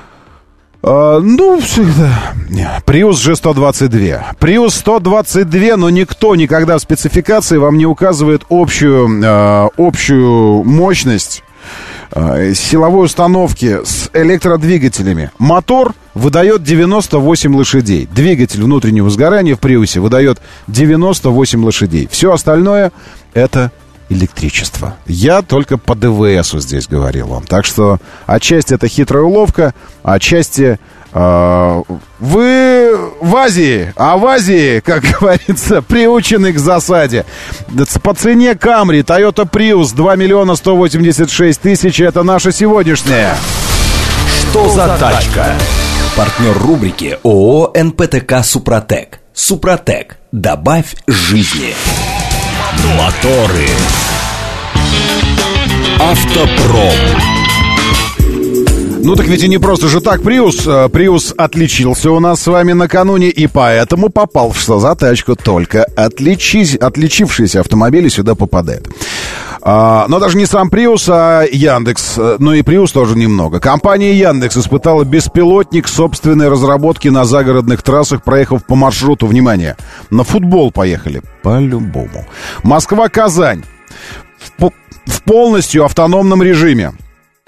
Uh, ну, всегда. Prius джи сто двадцать два. Prius сто двадцать два, но никто никогда в спецификации вам не указывает общую, uh, общую мощность uh, силовой установки с электродвигателями. Мотор выдает девяносто восемь лошадей. Двигатель внутреннего сгорания в Prius выдает девяносто восемь лошадей. Все остальное это электричество. Я только по ДВСу здесь говорил вам. Так что отчасти это хитрая уловка, отчасти э, вы в Азии, а в Азии, как говорится, приучены к засаде. По цене Camry, Toyota Prius два миллиона сто восемьдесят шесть тысяч. Это наша сегодняшняя. Что за тачка? Партнер рубрики ООО эн пэ тэ ка «Супротек». «Супротек». Добавь жизни. Моторы. Автопром. Ну так ведь и не просто же так Prius. Prius отличился у нас с вами накануне, и поэтому попал в «Что за тачку». Только отличись, отличившиеся автомобили сюда попадают. А, но даже не сам Prius, а Яндекс. Ну и Prius тоже немного. Компания Яндекс испытала беспилотник собственной разработки на загородных трассах, проехав по маршруту, внимание, на футбол поехали. По-любому. Москва-Казань. В, в полностью автономном режиме.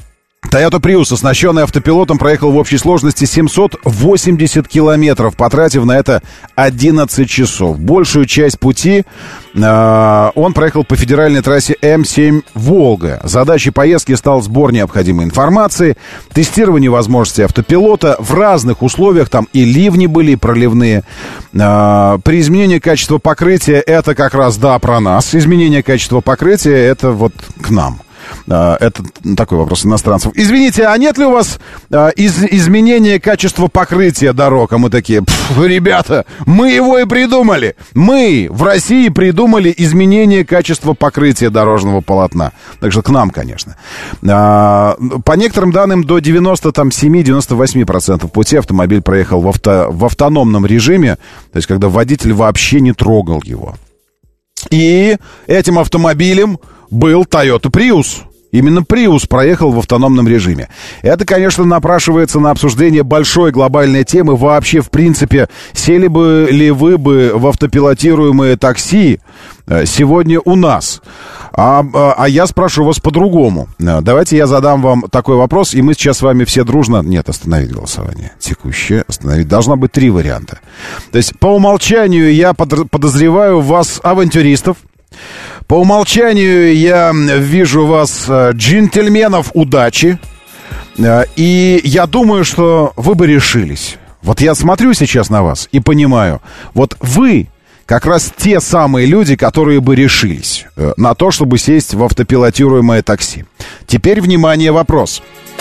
Toyota Prius, оснащенный автопилотом, проехал в общей сложности семьсот восемьдесят километров, потратив на это одиннадцать часов. Большую часть пути э, он проехал по федеральной трассе эм семь «Волга». Задачей поездки стал сбор необходимой информации, тестирование возможностей автопилота в разных условиях, там и ливни были, и проливные. Э, при изменении качества покрытия это как раз, да, про нас. Изменение качества покрытия это вот к нам. Это такой вопрос иностранцев. Извините, а нет ли у вас а, из, изменения качества покрытия дорог? А мы такие, ребята, мы его и придумали. Мы в России придумали изменение качества покрытия дорожного полотна. Так что к нам, конечно. А, по некоторым данным, до девяносто семь - девяносто восемь процентов пути автомобиль проехал в, авто, в автономном режиме, то есть когда водитель вообще не трогал его. И этим автомобилем был Toyota Prius. Именно Prius проехал в автономном режиме. Это, конечно, напрашивается на обсуждение большой глобальной темы. Вообще, в принципе, сели бы ли вы бы в автопилотируемые такси сегодня у нас? А, а я спрошу вас по-другому. Давайте я задам вам такой вопрос, и мы сейчас с вами все дружно... Нет, остановить голосование. Текущее остановить. Должно быть три варианта. То есть, по умолчанию я подозреваю вас авантюристов. По умолчанию я вижу вас джентльменов удачи. И я думаю, что вы бы решились. Вот я смотрю сейчас на вас и понимаю, вот вы как раз те самые люди, которые бы решились на то, чтобы сесть в автопилотируемое такси. Теперь, внимание, вопрос.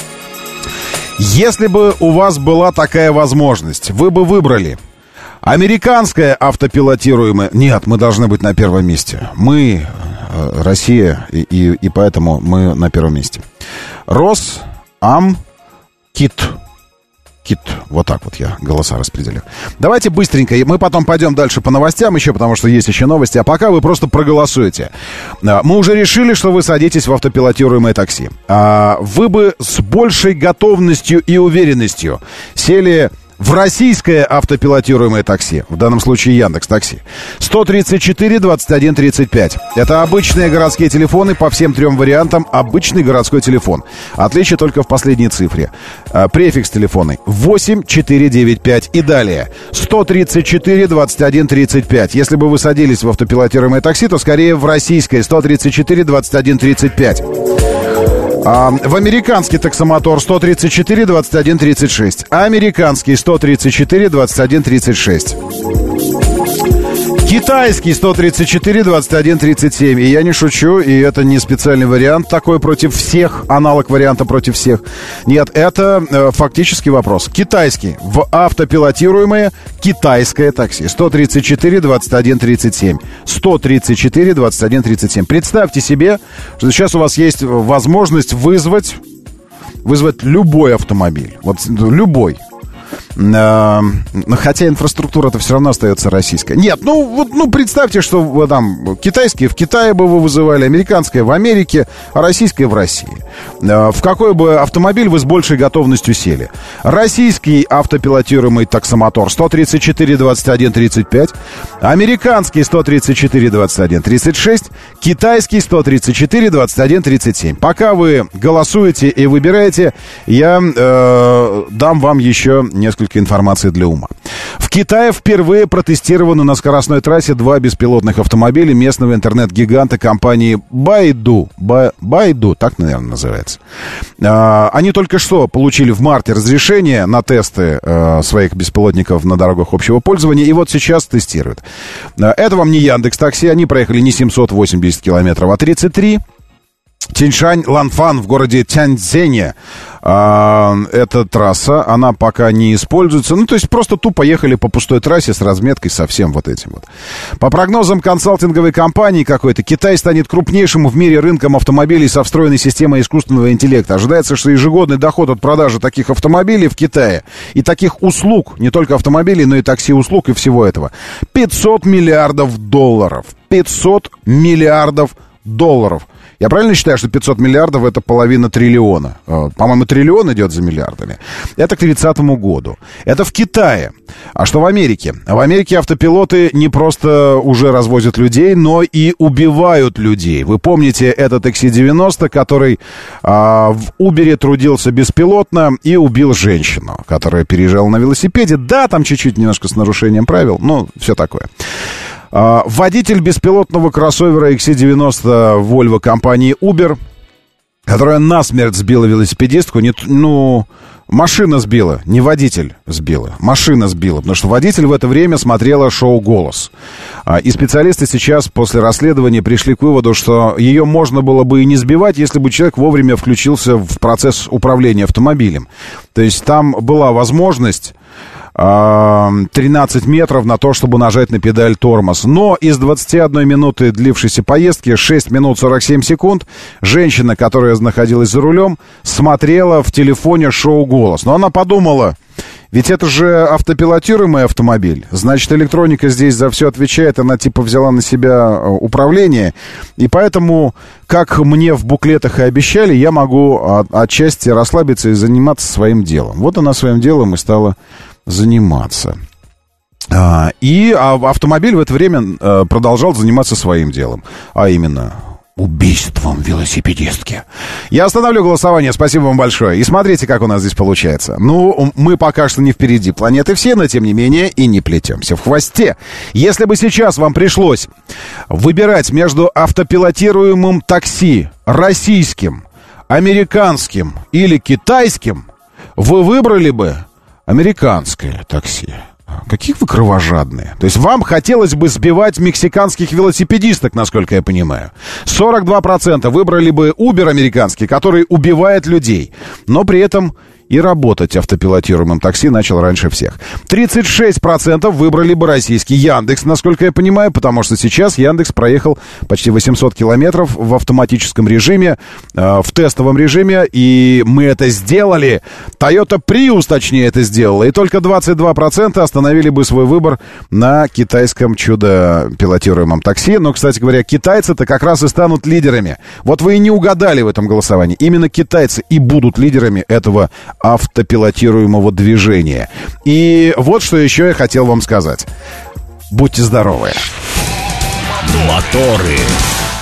Если бы у вас была такая возможность, вы бы выбрали американское автопилотируемое... Нет, мы должны быть на первом месте. Мы, Россия, и, и, и поэтому мы на первом месте. Росамкит. Кит. Вот так вот я голоса распределил. Давайте быстренько. Мы потом пойдем дальше по новостям еще, потому что есть еще новости. А пока вы просто проголосуете. Мы уже решили, что вы садитесь в автопилотируемое такси. Вы бы с большей готовностью и уверенностью сели в российское автопилотируемое такси, в данном случае Яндекс.Такси. сто тридцать четыре двадцать один тридцать пять. Это обычные городские телефоны по всем трем вариантам. Обычный городской телефон. Отличие только в последней цифре. А, префикс телефонный восемь четыре девять пять и далее. сто тридцать четыре двадцать один тридцать пять. Если бы вы садились в автопилотируемое такси, то скорее в российское сто тридцать четыре двадцать один тридцать пять. А, в американский таксомотор сто тридцать четыре двадцать один тридцать шесть. Американский сто тридцать четыре двадцать один тридцать шесть. Китайский сто тридцать четыре двадцать один тридцать семь. И я не шучу, и это не специальный вариант такой против всех, аналог варианта против всех. Нет, это э, фактически вопрос. Китайский в автопилотируемое китайское такси. сто тридцать четыре двадцать один тридцать семь. сто тридцать четыре двадцать один тридцать семь. Представьте себе, что сейчас у вас есть возможность вызвать, вызвать любой автомобиль. Вот любой. Хотя инфраструктура-то все равно остается российская. Нет, ну вот, ну представьте, что вы там китайские в Китае бы вы вызывали, американское в Америке, а российское в России. В какой бы автомобиль вы с большей готовностью сели? Российский автопилотируемый таксомотор сто тридцать четыре двадцать один тридцать пять, американский сто тридцать четыре двадцать один тридцать шесть, китайский сто тридцать четыре двадцать один тридцать семь. Пока вы голосуете и выбираете, я э, дам вам еще несколько информации для ума. В Китае впервые протестированы на скоростной трассе два беспилотных автомобиля местного интернет-гиганта компании Baidu. Ba- Baidu, так, наверное, называется. А, они только что получили в марте разрешение на тесты а, своих беспилотников на дорогах общего пользования, и вот сейчас тестируют. А, это вам не Яндекс.Такси, они проехали не семьсот восемьдесят километров, а тридцать три. Тяньшань-Ланфан в городе Тяньцзяне. А, эта трасса, она пока не используется. Ну, то есть просто тупо ехали по пустой трассе с разметкой со всем вот этим вот. По прогнозам консалтинговой компании какой-то, Китай станет крупнейшим в мире рынком автомобилей со встроенной системой искусственного интеллекта. Ожидается, что ежегодный доход от продажи таких автомобилей в Китае и таких услуг, не только автомобилей, но и такси-услуг и всего этого, пятьсот миллиардов долларов. пятьсот миллиардов долларов. Я правильно считаю, что пятьсот миллиардов — это половина триллиона? По-моему, триллион идет за миллиардами. Это к тридцатому году. Это в Китае. А что в Америке? В Америке автопилоты не просто уже развозят людей, но и убивают людей. Вы помните этот икс си девяносто, который а, в Uber трудился беспилотно и убил женщину, которая переезжала на велосипеде. Да, там чуть-чуть немножко с нарушением правил, но все такое. А, водитель беспилотного кроссовера икс си девяносто Volvo компании Uber, которая насмерть сбила велосипедистку, не, ну... Машина сбила, не водитель сбила, машина сбила, потому что водитель в это время смотрела шоу «Голос». И специалисты сейчас после расследования пришли к выводу, что ее можно было бы и не сбивать, если бы человек вовремя включился в процесс управления автомобилем. То есть там была возможность тринадцать метров на то, чтобы нажать на педаль тормоз. Но из двадцати одной минуты длившейся поездки, шесть минут сорок семь секунд, женщина, которая находилась за рулем, смотрела в телефоне шоу «Голос». Но она подумала, ведь это же автопилотируемый автомобиль, значит, электроника здесь за все отвечает, она типа взяла на себя управление, и поэтому, как мне в буклетах и обещали, я могу от, отчасти расслабиться и заниматься своим делом. Вот она своим делом и стала заниматься. А, и а, автомобиль в это время а, продолжал заниматься своим делом, а именно убийством велосипедистки. Я остановлю голосование, спасибо вам большое. И смотрите, как у нас здесь получается. Ну, мы пока что не впереди планеты все, но тем не менее и не плетемся в хвосте. Если бы сейчас вам пришлось выбирать между автопилотируемым такси российским, американским или китайским, вы выбрали бы американское такси. Какие вы кровожадные. То есть вам хотелось бы сбивать мексиканских велосипедисток, насколько я понимаю. сорок два процента выбрали бы Uber американский, который убивает людей, но при этом и работать автопилотируемым такси начал раньше всех. тридцать шесть процентов выбрали бы российский Яндекс, насколько я понимаю, потому что сейчас Яндекс проехал почти восемьсот километров в автоматическом режиме, э, в тестовом режиме, и мы это сделали. Toyota Prius, точнее, это сделала, и только двадцать два процента остановили бы свой выбор на китайском чудо-пилотируемом такси. Но, кстати говоря, китайцы-то как раз и станут лидерами. Вот вы и не угадали в этом голосовании. Именно китайцы и будут лидерами этого автопилотируемого движения. И вот что еще я хотел вам сказать. Будьте здоровы. Моторы.